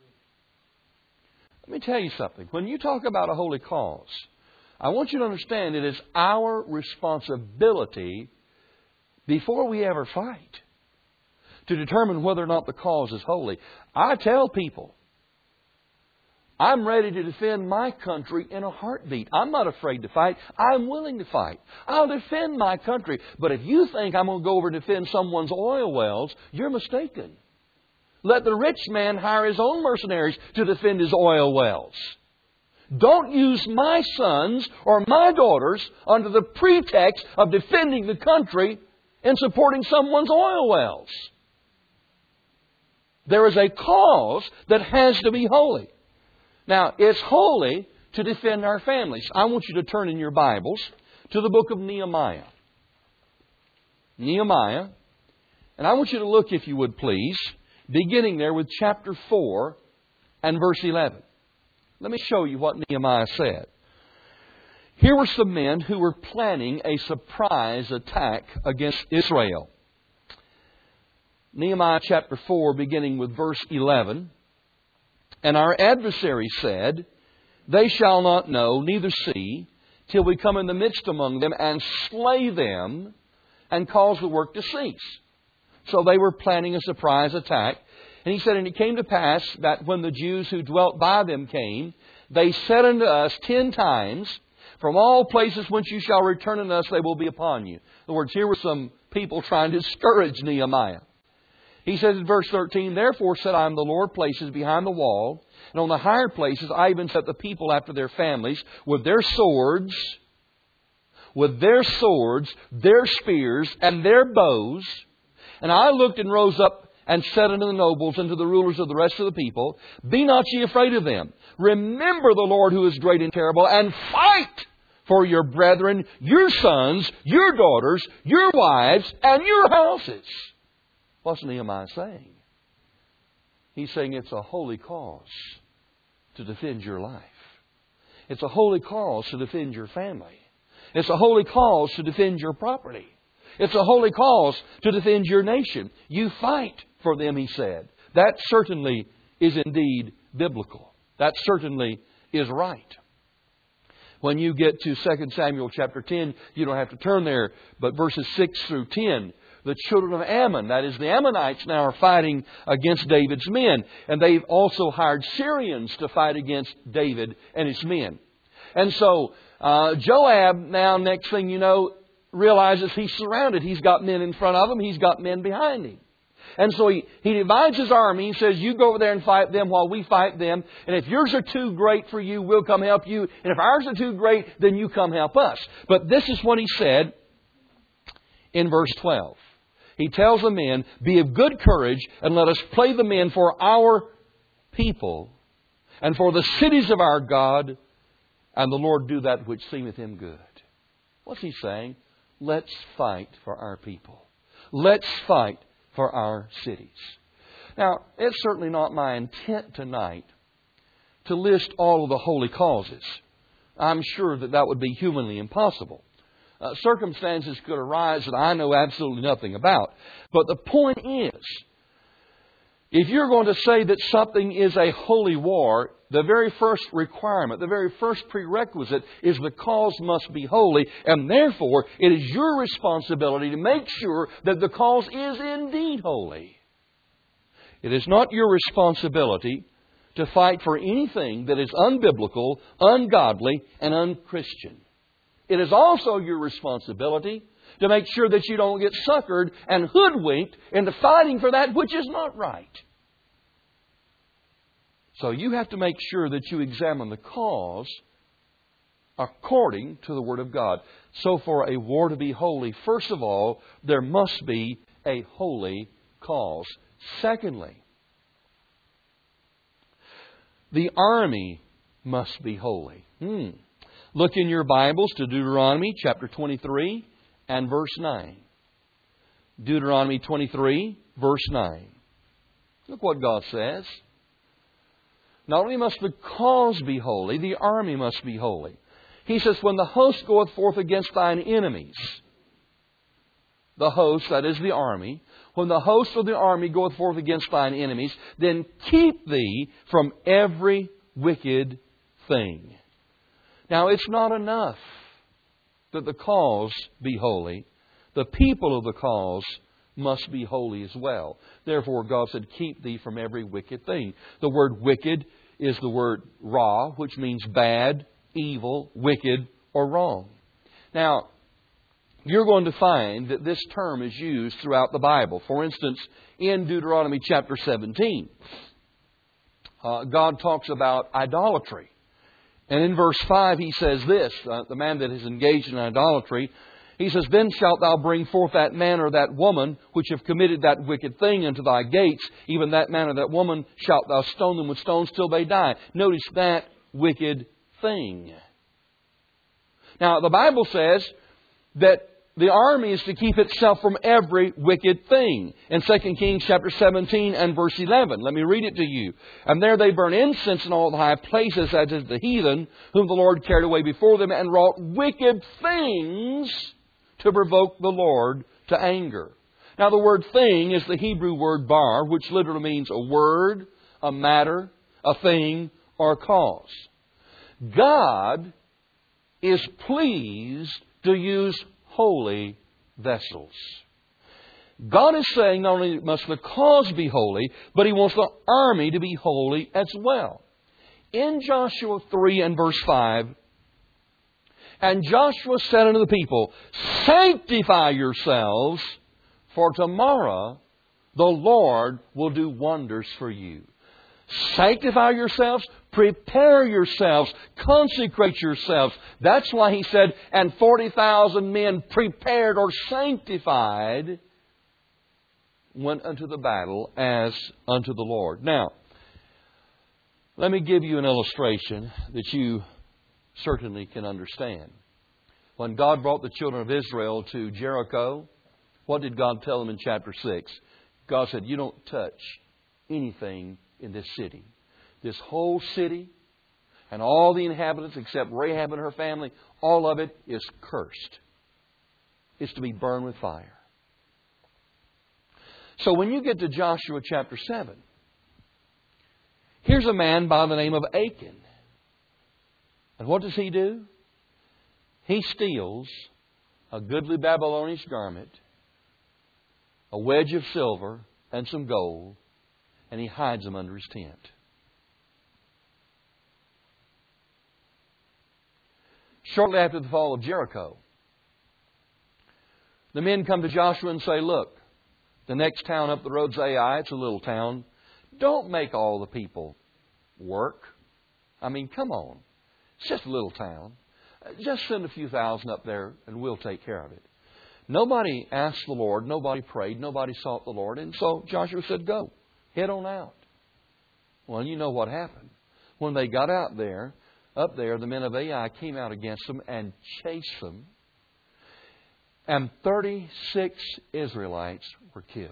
Let me tell you something. When you talk about a holy cause, I want you to understand it is our responsibility before we ever fight to determine whether or not the cause is holy. I tell people, I'm ready to defend my country in a heartbeat. I'm not afraid to fight. I'm willing to fight. I'll defend my country. But if you think I'm going to go over and defend someone's oil wells, you're mistaken. Let the rich man hire his own mercenaries to defend his oil wells. Don't use my sons or my daughters under the pretext of defending the country and supporting someone's oil wells. There is a cause that has to be holy. Now, it's holy to defend our families. I want you to turn in your Bibles to the book of Nehemiah. Nehemiah. And I want you to look, if you would please, beginning there with chapter 4 and verse 11. Let me show you what Nehemiah said. Here were some men who were planning a surprise attack against Israel. Nehemiah chapter 4, beginning with verse 11. And our adversary said, They shall not know, neither see, till we come in the midst among them and slay them and cause the work to cease. So they were planning a surprise attack. And he said, And it came to pass that when the Jews who dwelt by them came, they said unto us 10 times, From all places whence you shall return unto us, they will be upon you. In other words, here were some people trying to discourage Nehemiah. He says in verse 13, Therefore set I in the lower places behind the wall, and on the higher places I even set the people after their families, with their swords, their spears, and their bows. And I looked and rose up and said unto the nobles and to the rulers of the rest of the people, Be not ye afraid of them. Remember the Lord who is great and terrible, and fight for your brethren, your sons, your daughters, your wives, and your houses. What's Nehemiah saying? He's saying it's a holy cause to defend your life. It's a holy cause to defend your family. It's a holy cause to defend your property. It's a holy cause to defend your nation. You fight for them, he said. That certainly is indeed biblical. That certainly is right. When you get to 2 Samuel chapter 10, you don't have to turn there, but verses 6 through 10, the children of Ammon, that is the Ammonites, now are fighting against David's men. And they've also hired Syrians to fight against David and his men. And so Joab, now next thing you know, realizes he's surrounded. He's got men in front of him. He's got men behind him. And so he divides his army. He says, You go over there and fight them while we fight them. And if yours are too great for you, we'll come help you. And if ours are too great, then you come help us. But this is what he said in verse 12. He tells the men, Be of good courage, and let us play the men for our people, and for the cities of our God, and the Lord do that which seemeth him good. What's he saying? Let's fight for our people. Let's fight for our cities. Now, it's certainly not my intent tonight to list all of the holy causes. I'm sure that would be humanly impossible. Circumstances could arise that I know absolutely nothing about. But the point is, If you're going to say that something is a holy war, the very first requirement, the very first prerequisite is the cause must be holy, and therefore it is your responsibility to make sure that the cause is indeed holy. It is not your responsibility to fight for anything that is unbiblical, ungodly, and unchristian. It is also your responsibility to make sure that you don't get suckered and hoodwinked into fighting for that which is not right. So you have to make sure that you examine the cause according to the Word of God. So for a war to be holy, first of all, there must be a holy cause. Secondly, the army must be holy. Look in your Bibles to Deuteronomy chapter 23 and verse 9. Deuteronomy 23, verse 9. Look what God says. Not only must the cause be holy, the army must be holy. He says, when the host goeth forth against thine enemies, the host, that is the army, when the host of the army goeth forth against thine enemies, then keep thee from every wicked thing. Now, it's not enough that the cause be holy. The people of the cause must be holy as well. Therefore, God said, keep thee from every wicked thing. The word wicked is the word ra, which means bad, evil, wicked, or wrong. Now, you're going to find that this term is used throughout the Bible. For instance, in Deuteronomy chapter 17, God talks about idolatry. And in verse 5 He says this, the man that is engaged in idolatry, He says, then shalt thou bring forth that man or that woman which have committed that wicked thing unto thy gates. Even that man or that woman shalt thou stone them with stones till they die. Notice that wicked thing. Now, the Bible says that the army is to keep itself from every wicked thing. In 2 Kings chapter 17 and verse 11, let me read it to you. And there they burn incense in all the high places, as is the heathen, whom the Lord carried away before them, and wrought wicked things to provoke the Lord to anger. Now, the word thing is the Hebrew word bar, which literally means a word, a matter, a thing, or a cause. God is pleased to use holy vessels. God is saying not only must the cause be holy, but He wants the army to be holy as well. In Joshua 3 and verse 5, and Joshua said unto the people, sanctify yourselves, for tomorrow the Lord will do wonders for you. Sanctify yourselves, prepare yourselves, consecrate yourselves. That's why He said, and 40,000 men prepared or sanctified went unto the battle as unto the Lord. Now, let me give you an illustration that you certainly can understand. When God brought the children of Israel to Jericho, what did God tell them in chapter 6? God said, you don't touch anything in this city. This whole city and all the inhabitants except Rahab and her family, all of it is cursed. It's to be burned with fire. So when you get to Joshua chapter 7, here's a man by the name of Achan. And what does he do? He steals a goodly Babylonish garment, a wedge of silver, and some gold, and he hides them under his tent. Shortly after the fall of Jericho, the men come to Joshua and say, look, the next town up the road's Ai. It's a little town. Don't make all the people work. I mean, come on. It's just a little town. Just send a few thousand up there and we'll take care of it. Nobody asked the Lord. Nobody prayed. Nobody sought the Lord. And so Joshua said, go. Head on out. Well, you know what happened. When they got out there, up there, the men of Ai came out against them and chased them. And 36 Israelites were killed.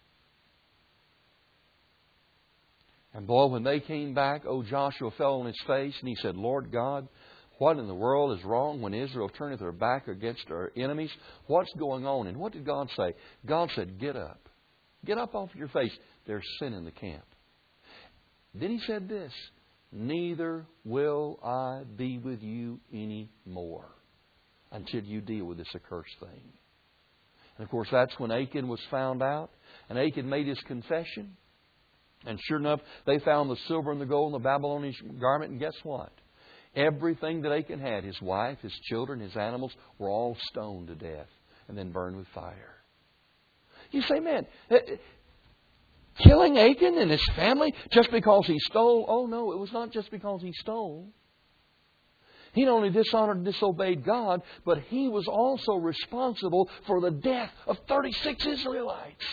And boy, when they came back, Joshua fell on his face and he said, Lord God, what in the world is wrong when Israel turneth their back against our enemies? What's going on? And what did God say? God said, get up. Get up off your face. there's sin in the camp. Then he said this, neither will I be with you anymore until you deal with this accursed thing. And of course, that's when Achan was found out. And Achan made his confession. And sure enough, they found the silver and the gold in the Babylonian garment. And guess what? Everything that Achan had, his wife, his children, his animals, were all stoned to death and then burned with fire. You say, man, killing Achan and his family just because he stole? Oh no, it was not just because he stole. He not only dishonored and disobeyed God, but he was also responsible for the death of 36 Israelites.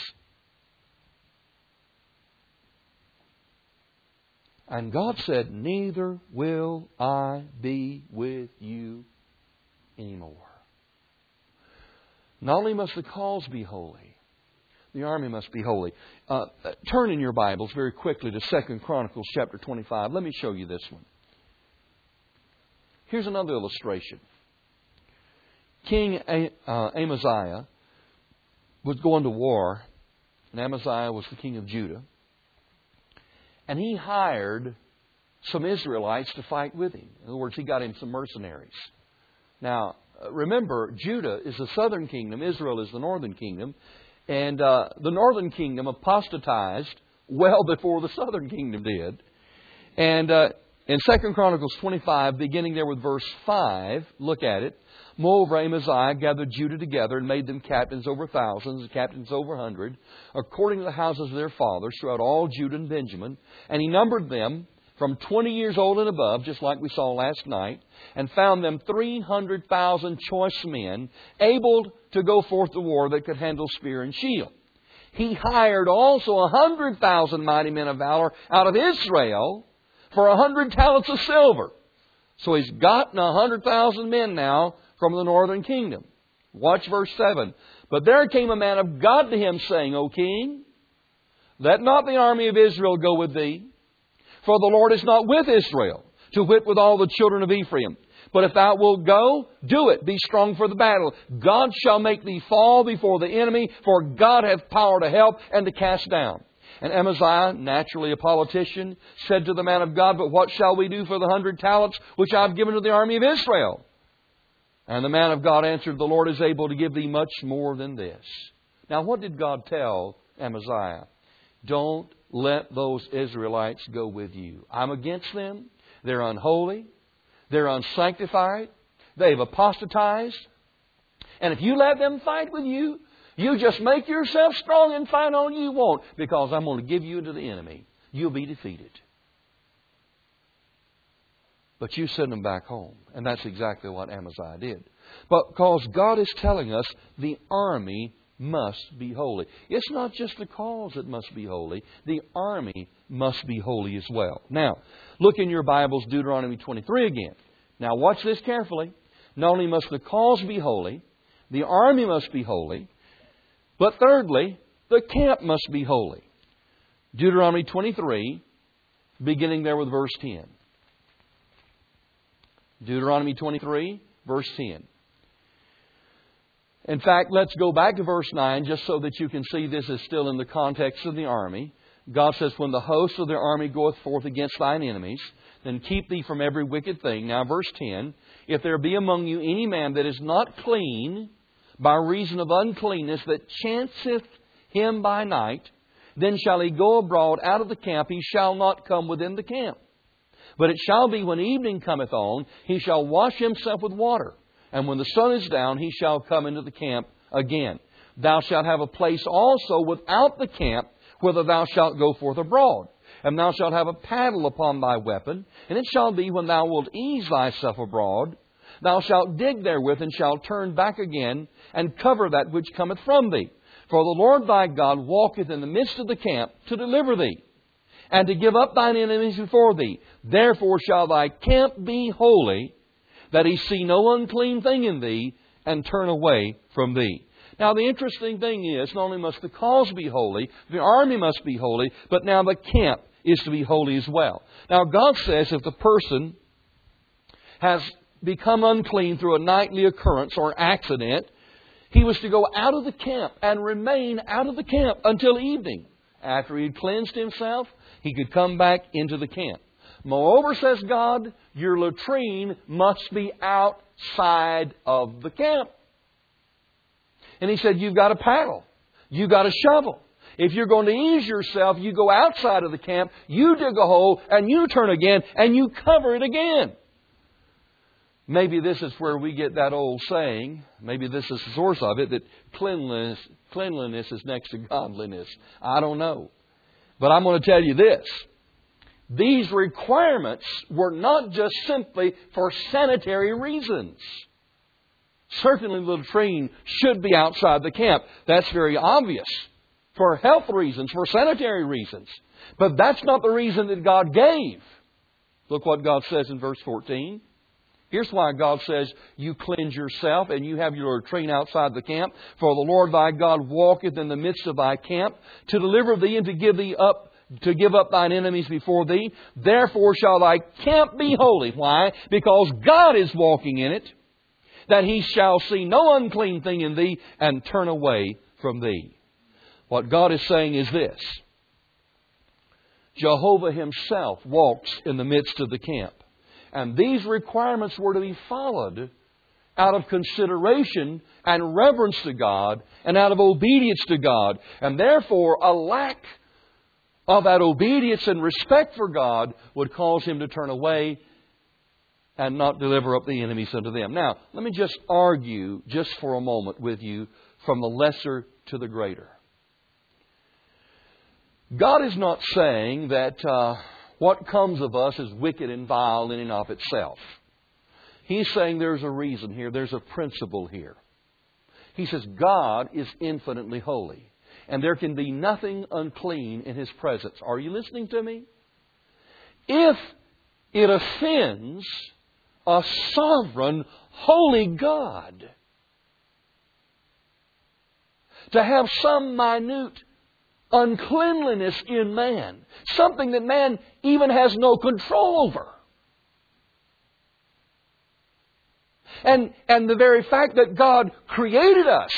And God said, neither will I be with you anymore. Not only must the cause be holy, the army must be holy. Turn in your Bibles very quickly to 2 Chronicles chapter 25. Let me show you this one. Here's another illustration. King Amaziah was going to war, and Amaziah was the king of Judah. And he hired some Israelites to fight with him. In other words, he got him some mercenaries. Now, remember, Judah is the southern kingdom. Israel is the northern kingdom. And the northern kingdom apostatized well before the southern kingdom did. And in 2 Chronicles 25, beginning there with verse 5, look at it. Moreover, Amaziah gathered Judah together and made them captains over thousands and captains over 100, according to the houses of their fathers, throughout all Judah and Benjamin. And he numbered them from 20 years old and above, just like we saw last night, and found them 300,000 choice men, able to go forth to war that could handle spear and shield. He hired also 100,000 mighty men of valor out of Israel for 100 talents of silver. So he's gotten 100,000 men now from the northern kingdom. Watch verse 7. But there came a man of God to him, saying, O king, let not the army of Israel go with thee, for the Lord is not with Israel, to wit with all the children of Ephraim. But if thou wilt go, do it. Be strong for the battle. God shall make thee fall before the enemy, for God hath power to help and to cast down. And Amaziah, naturally a politician, said to the man of God, But what shall we do for the 100 talents which I have given to the army of Israel? And the man of God answered, The Lord is able to give thee much more than this. Now what did God tell Amaziah? Don't let those Israelites go with you. I'm against them. They're unholy. They're unsanctified. They've apostatized. And if you let them fight with you, you just make yourself strong and fight on you won't, because I'm going to give you to the enemy. You'll be defeated. But you send them back home. And that's exactly what Amaziah did. But because God is telling us the army must be holy. It's not just the cause that must be holy. The army must be holy as well. Now, look in your Bibles, Deuteronomy 23 again. Now, watch this carefully. Not only must the cause be holy, the army must be holy, but thirdly, the camp must be holy. Deuteronomy 23, beginning there with verse 10. Deuteronomy 23, verse 10. In fact, let's go back to verse 9 just so that you can see this is still in the context of the army. God says, When the host of their army goeth forth against thine enemies, then keep thee from every wicked thing. Now verse 10. If there be among you any man that is not clean by reason of uncleanness that chanceth him by night, then shall he go abroad out of the camp. He shall not come within the camp. But it shall be when evening cometh on, he shall wash himself with water. And when the sun is down, he shall come into the camp again. Thou shalt have a place also without the camp, whither thou shalt go forth abroad. And thou shalt have a paddle upon thy weapon. And it shall be when thou wilt ease thyself abroad, thou shalt dig therewith, and shalt turn back again, and cover that which cometh from thee. For the Lord thy God walketh in the midst of the camp to deliver thee, and to give up thine enemies before thee. Therefore shall thy camp be holy, that he see no unclean thing in thee, and turn away from thee. Now the interesting thing is, not only must the cause be holy, the army must be holy, but now the camp is to be holy as well. Now God says if the person has become unclean through a nightly occurrence or accident, he was to go out of the camp and remain out of the camp until evening. After he'd cleansed himself, he could come back into the camp. Moreover, says God, your latrine must be outside of the camp. And He said, you've got a paddle. You've got a shovel. If you're going to ease yourself, you go outside of the camp, you dig a hole, and you turn again, and you cover it again. Maybe this is where we get that old saying, maybe this is the source of it, that cleanliness is next to godliness. I don't know. But I'm going to tell you this. These requirements were not just simply for sanitary reasons. Certainly the latrine should be outside the camp. That's very obvious. For health reasons, for sanitary reasons. But that's not the reason that God gave. Look what God says in verse 14. Here's why God says, you cleanse yourself and you have your latrine outside the camp. For the Lord thy God walketh in the midst of thy camp to deliver thee and to give up thine enemies before thee. Therefore shall thy camp be holy. Why? Because God is walking in it, that He shall see no unclean thing in thee and turn away from thee. What God is saying is this. Jehovah Himself walks in the midst of the camp. And these requirements were to be followed out of consideration and reverence to God and out of obedience to God. And therefore, a lack of that obedience and respect for God would cause Him to turn away and not deliver up the enemies unto them. Now, let me just argue just for a moment with you from the lesser to the greater. God is not saying that what comes of us is wicked and vile in and of itself. He's saying there's a reason here. There's a principle here. He says God is infinitely holy. And there can be nothing unclean in His presence. Are you listening to me? If it offends a sovereign, holy God to have some minute uncleanliness in man, something that man even has no control over. And the very fact that God created us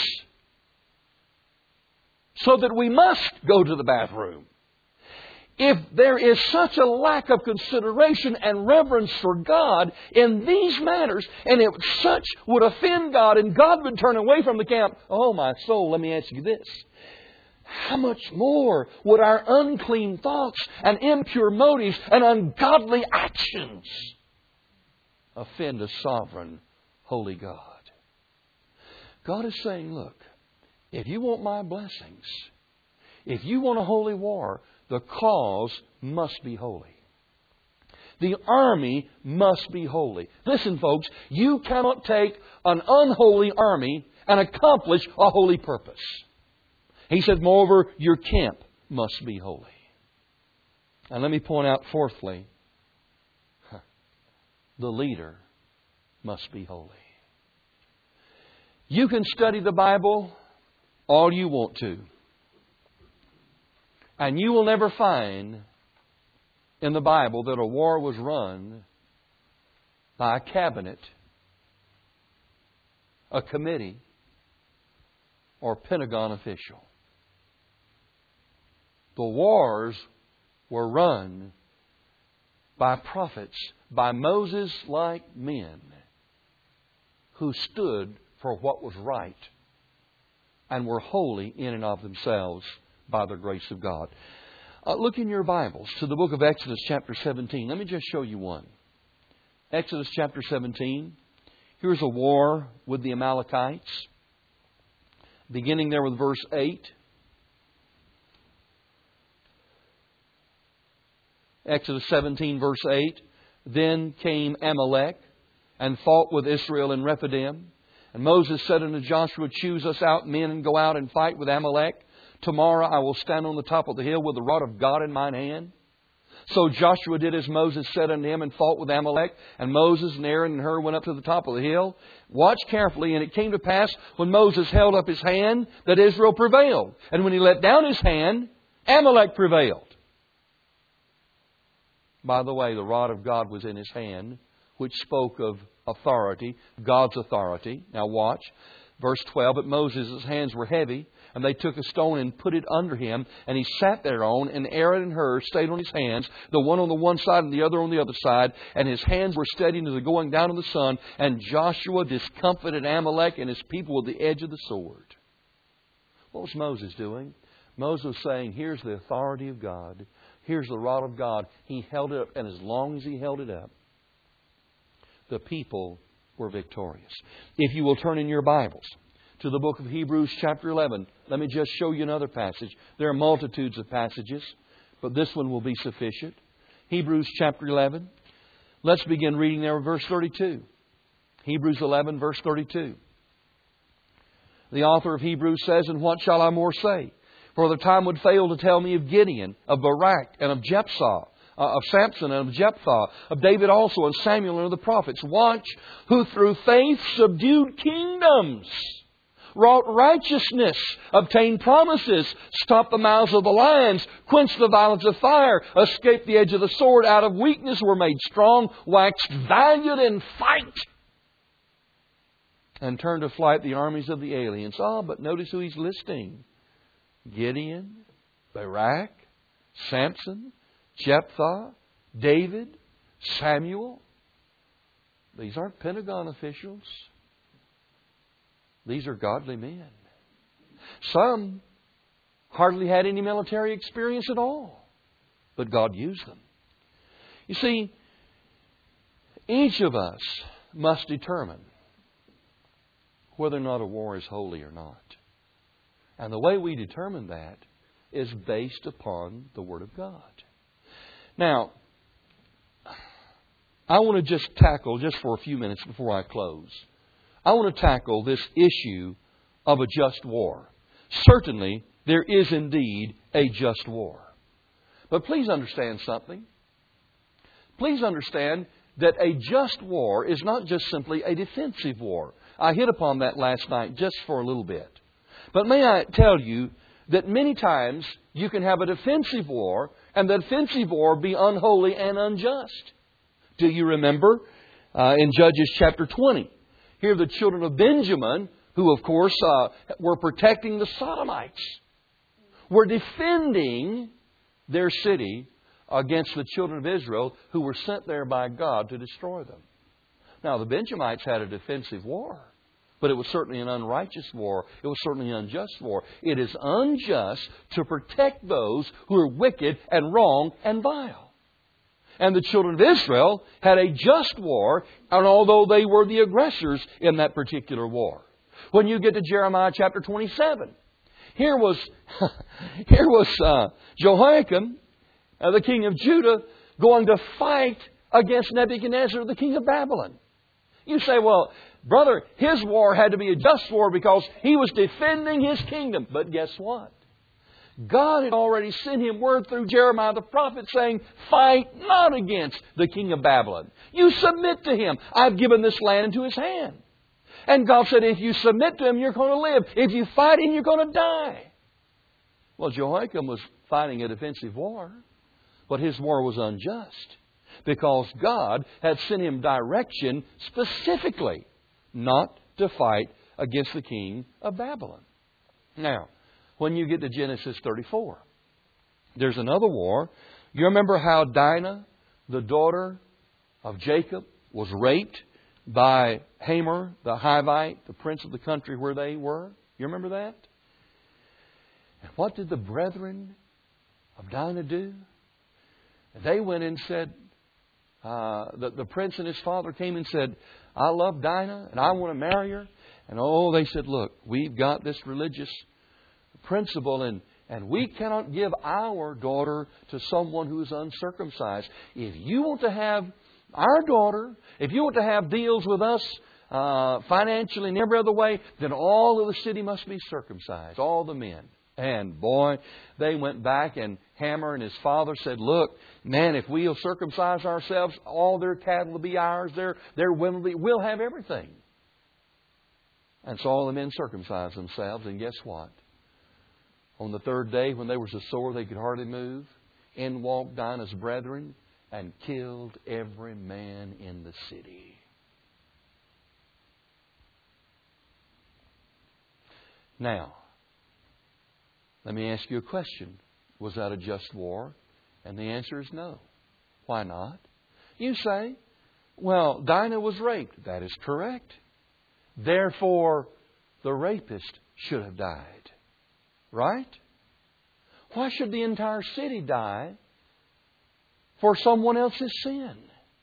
so that we must go to the bathroom. If there is such a lack of consideration and reverence for God in these matters, and if such would offend God and God would turn away from the camp, oh my soul, let me ask you this. How much more would our unclean thoughts and impure motives and ungodly actions offend a sovereign, holy God? God is saying, look, if you want my blessings, if you want a holy war, the cause must be holy. The army must be holy. Listen, folks, you cannot take an unholy army and accomplish a holy purpose. He said, moreover, your camp must be holy. And let me point out, fourthly, the leader must be holy. You can study the Bible all you want to. And you will never find in the Bible that a war was run by a cabinet, a committee, or Pentagon official. The wars were run by prophets, by Moses-like men who stood for what was right and were holy in and of themselves by the grace of God. Look in your Bibles to the book of Exodus chapter 17. Let me just show you one. Exodus chapter 17. Here's a war with the Amalekites. Beginning there with verse 8. Exodus 17 verse 8. Then came Amalek and fought with Israel in Rephidim. And Moses said unto Joshua, choose us out men and go out and fight with Amalek. Tomorrow I will stand on the top of the hill with the rod of God in mine hand. So Joshua did as Moses said unto him and fought with Amalek. And Moses and Aaron and Hur went up to the top of the hill. Watch carefully. And it came to pass when Moses held up his hand that Israel prevailed. And when he let down his hand, Amalek prevailed. By the way, the rod of God was in his hand, which spoke of authority, God's authority. Now watch. Verse 12, but Moses' hands were heavy, And they took a stone and put it under him, and he sat thereon, and Aaron and Hur stayed on his hands, the one on the one side and the other on the other side, and his hands were steady to the going down of the sun, and Joshua discomfited Amalek and his people with the edge of the sword. What was Moses doing? Moses was saying, here's the authority of God. Here's the rod of God. He held it up, and as long as he held it up, the people were victorious. If you will turn in your Bibles to the book of Hebrews chapter 11, let me just show you another passage. There are multitudes of passages, but this one will be sufficient. Hebrews chapter 11. Let's begin reading there, verse 32. Hebrews 11, verse 32. The author of Hebrews says, "And what shall I more say? For the time would fail to tell me of Gideon, of Barak, and of Jephthah, of Samson and of Jephthah, of David also, and Samuel and of the prophets. Watch, who through faith subdued kingdoms, wrought righteousness, obtained promises, stopped the mouths of the lions, quenched the violence of fire, escaped the edge of the sword, out of weakness were made strong, waxed valiant in fight, and turned to flight the armies of the aliens." But notice who he's listing. Gideon, Barak, Samson, Jephthah, David, Samuel. These aren't Pentagon officials. These are godly men. Some hardly had any military experience at all, but God used them. You see, each of us must determine whether or not a war is holy or not. And the way we determine that is based upon the Word of God. Now, I want to just tackle, just for a few minutes before I close, I want to tackle this issue of a just war. Certainly, there is indeed a just war. But please understand something. Please understand that a just war is not just simply a defensive war. I hit upon that last night just for a little bit. But may I tell you that many times you can have a defensive war, and the defensive war be unholy and unjust. Do you remember in Judges chapter 20? Here the children of Benjamin, who of course were protecting the Sodomites, were defending their city against the children of Israel who were sent there by God to destroy them. Now the Benjamites had a defensive war, but it was certainly an unrighteous war. It was certainly an unjust war. It is unjust to protect those who are wicked and wrong and vile. And the children of Israel had a just war, and although they were the aggressors in that particular war. When you get to Jeremiah chapter 27, here was Jehoiakim, the king of Judah, going to fight against Nebuchadnezzar, the king of Babylon. You say, well, brother, his war had to be a just war because he was defending his kingdom. But guess what? God had already sent him word through Jeremiah the prophet saying, fight not against the king of Babylon. You submit to him. I've given this land into his hand. And God said, if you submit to him, you're going to live. If you fight him, you're going to die. Well, Jehoiakim was fighting a defensive war, but his war was unjust because God had sent him direction specifically not to fight against the king of Babylon. Now, when you get to Genesis 34, there's another war. You remember how Dinah, the daughter of Jacob, was raped by Hamor, the Hivite, the prince of the country where they were? You remember that? And what did the brethren of Dinah do? They went and said, the prince and his father came and said, I love Dinah and I want to marry her. And they said, look, we've got this religious principle and we cannot give our daughter to someone who is uncircumcised. If you want to have our daughter, if you want to have deals with us financially and every other way, then all of the city must be circumcised, all the men. And boy, they went back, and Hamor and his father said, look, man, if we'll circumcise ourselves, all their cattle will be ours, their women will be, we'll have everything. And so all the men circumcised themselves, and guess what? On the third day, when they were so sore they could hardly move, in walked Dinah's brethren and killed every man in the city. Now, Let me ask you a question. Was that a just war? And the answer is no. Why not? You say, well, Dinah was raped. That is correct. Therefore, the rapist should have died. Right? Why should the entire city die for someone else's sin?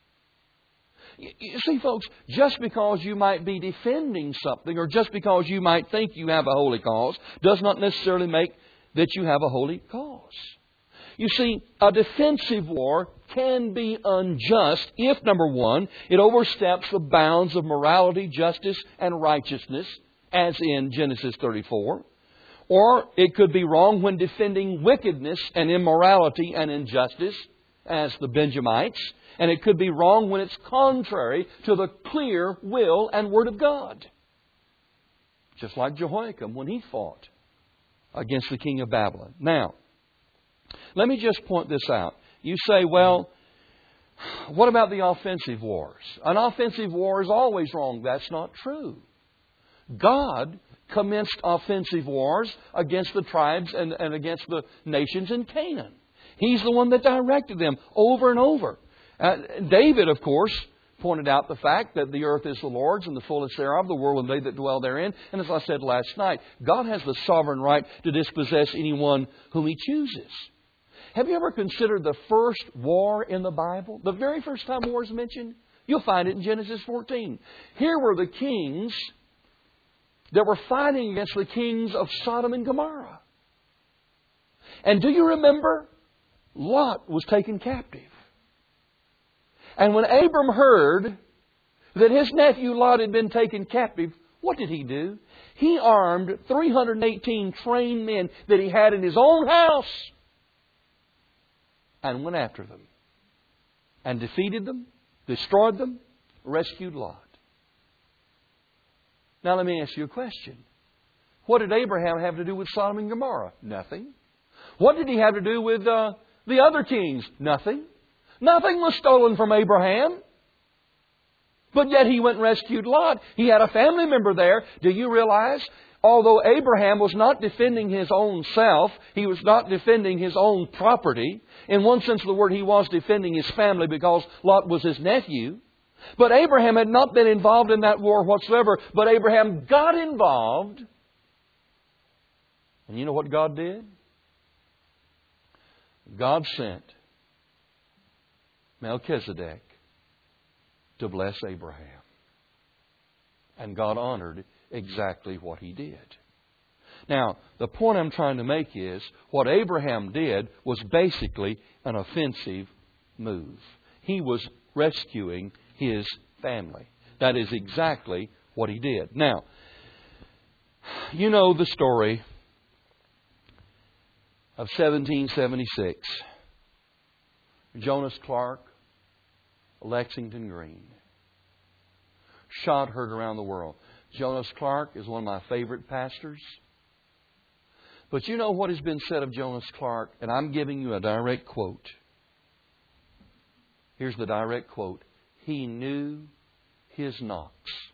You see, folks, just because you might be defending something or just because you might think you have a holy cause does not necessarily make that you have a holy cause. You see, a defensive war can be unjust if, number one, it oversteps the bounds of morality, justice, and righteousness, as in Genesis 34. Or it could be wrong when defending wickedness and immorality and injustice, as the Benjamites. And it could be wrong when it's contrary to the clear will and Word of God. Just like Jehoiakim when he fought against the king of Babylon. Now, let me just point this out. You say, well, what about the offensive wars? An offensive war is always wrong. That's not true. God commenced offensive wars against the tribes and against the nations in Canaan. He's the one that directed them over and over. David, of course, pointed out the fact that the earth is the Lord's and the fullness thereof, the world and they that dwell therein. And as I said last night, God has the sovereign right to dispossess anyone whom He chooses. Have you ever considered the first war in the Bible? The very first time war is mentioned? You'll find it in Genesis 14. Here were the kings that were fighting against the kings of Sodom and Gomorrah. And do you remember? Lot was taken captive. And when Abram heard that his nephew Lot had been taken captive, what did he do? He armed 318 trained men that he had in his own house and went after them and defeated them, destroyed them, rescued Lot. Now let me ask you a question. What did Abraham have to do with Sodom and Gomorrah? Nothing. What did he have to do with the other kings? Nothing. Nothing was stolen from Abraham. But yet he went and rescued Lot. He had a family member there. Do you realize? Although Abraham was not defending his own self, he was not defending his own property. In one sense of the word, he was defending his family because Lot was his nephew. But Abraham had not been involved in that war whatsoever. But Abraham got involved. And you know what God did? God sent Melchizedek to bless Abraham. And God honored exactly what he did. Now, the point I'm trying to make is what Abraham did was basically an offensive move. He was rescuing his family. That is exactly what he did. Now, you know the story of 1776. Jonas Clark, Lexington Green. Shot heard around the world. Jonas Clark is one of my favorite pastors. But you know what has been said of Jonas Clark? And I'm giving you a direct quote. Here's the direct quote. He knew his Knox.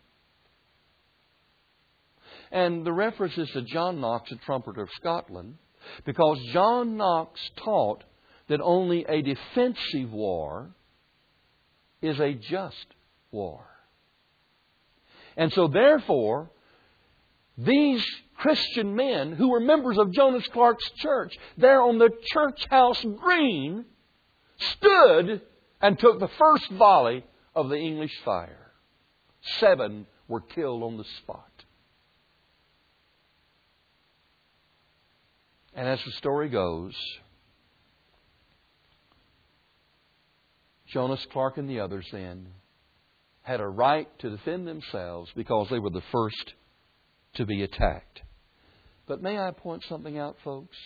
And the reference is to John Knox, a trumpeter of Scotland, because John Knox taught that only a defensive war is a just war. And so therefore, these Christian men who were members of Jonas Clark's church, there on the church house green, stood and took the first volley of the English fire. 7 were killed on the spot. And as the story goes, Jonas Clark and the others then had a right to defend themselves because they were the first to be attacked. But may I point something out, folks?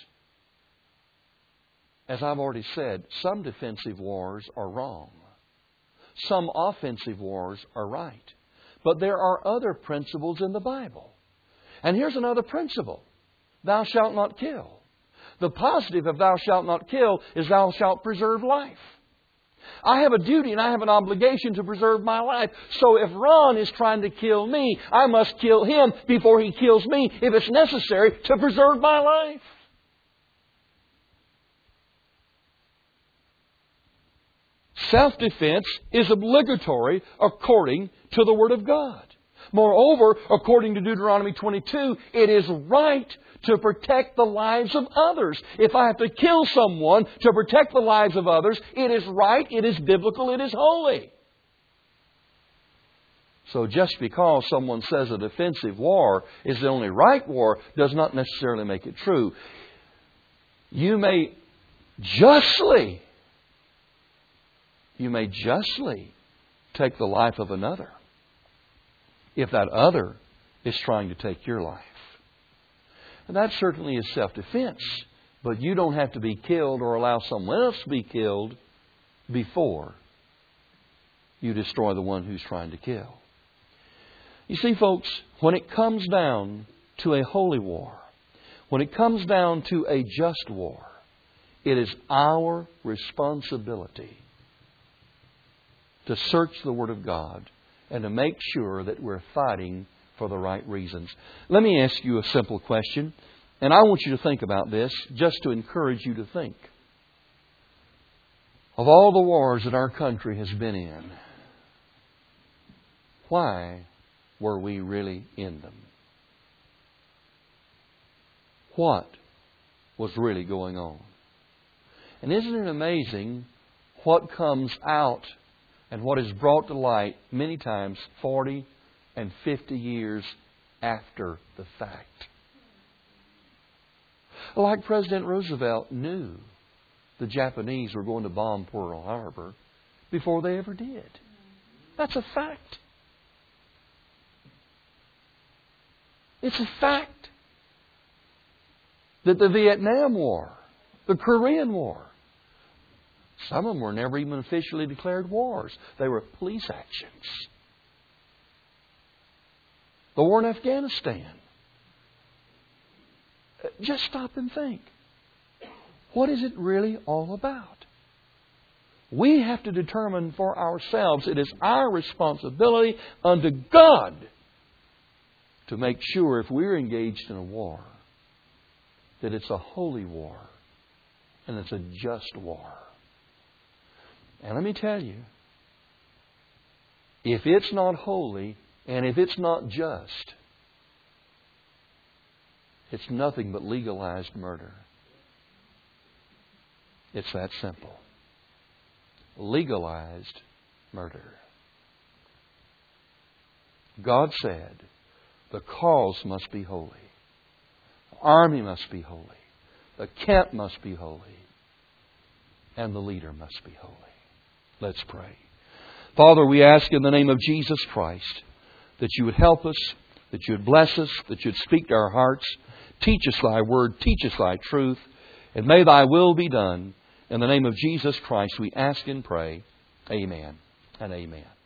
As I've already said, some defensive wars are wrong. Some offensive wars are right. But there are other principles in the Bible. And here's another principle. Thou shalt not kill. The positive of thou shalt not kill is thou shalt preserve life. I have a duty and I have an obligation to preserve my life. So if Ron is trying to kill me, I must kill him before he kills me if it's necessary to preserve my life. Self-defense is obligatory according to the Word of God. Moreover, according to Deuteronomy 22, it is right to protect the lives of others. If I have to kill someone to protect the lives of others, it is right, it is biblical, it is holy. So just because someone says a defensive war is the only right war does not necessarily make it true. You may justly take the life of another if that other is trying to take your life. And that certainly is self-defense. But you don't have to be killed or allow someone else to be killed before you destroy the one who's trying to kill. You see, folks, when it comes down to a holy war, when it comes down to a just war, it is our responsibility to search the Word of God and to make sure that we're fighting for the right reasons. Let me ask you a simple question, and I want you to think about this just to encourage you to think. Of all the wars that our country has been in, why were we really in them? What was really going on? And isn't it amazing what comes out and what is brought to light many times 40 and 50 years after the fact? Like President Roosevelt knew the Japanese were going to bomb Pearl Harbor before they ever did. That's a fact. It's a fact that the Vietnam War, the Korean War, some of them were never even officially declared wars. They were police actions. The war in Afghanistan. Just stop and think. What is it really all about? We have to determine for ourselves. It is our responsibility unto God to make sure if we're engaged in a war, that it's a holy war and it's a just war. And let me tell you, if it's not holy and if it's not just, it's nothing but legalized murder. It's that simple. Legalized murder. God said the cause must be holy. The army must be holy. The camp must be holy. And the leader must be holy. Let's pray. Father, we ask in the name of Jesus Christ that you would help us, that you would bless us, that you would speak to our hearts. Teach us thy word, teach us thy truth, and may thy will be done. In the name of Jesus Christ we ask and pray. Amen and amen.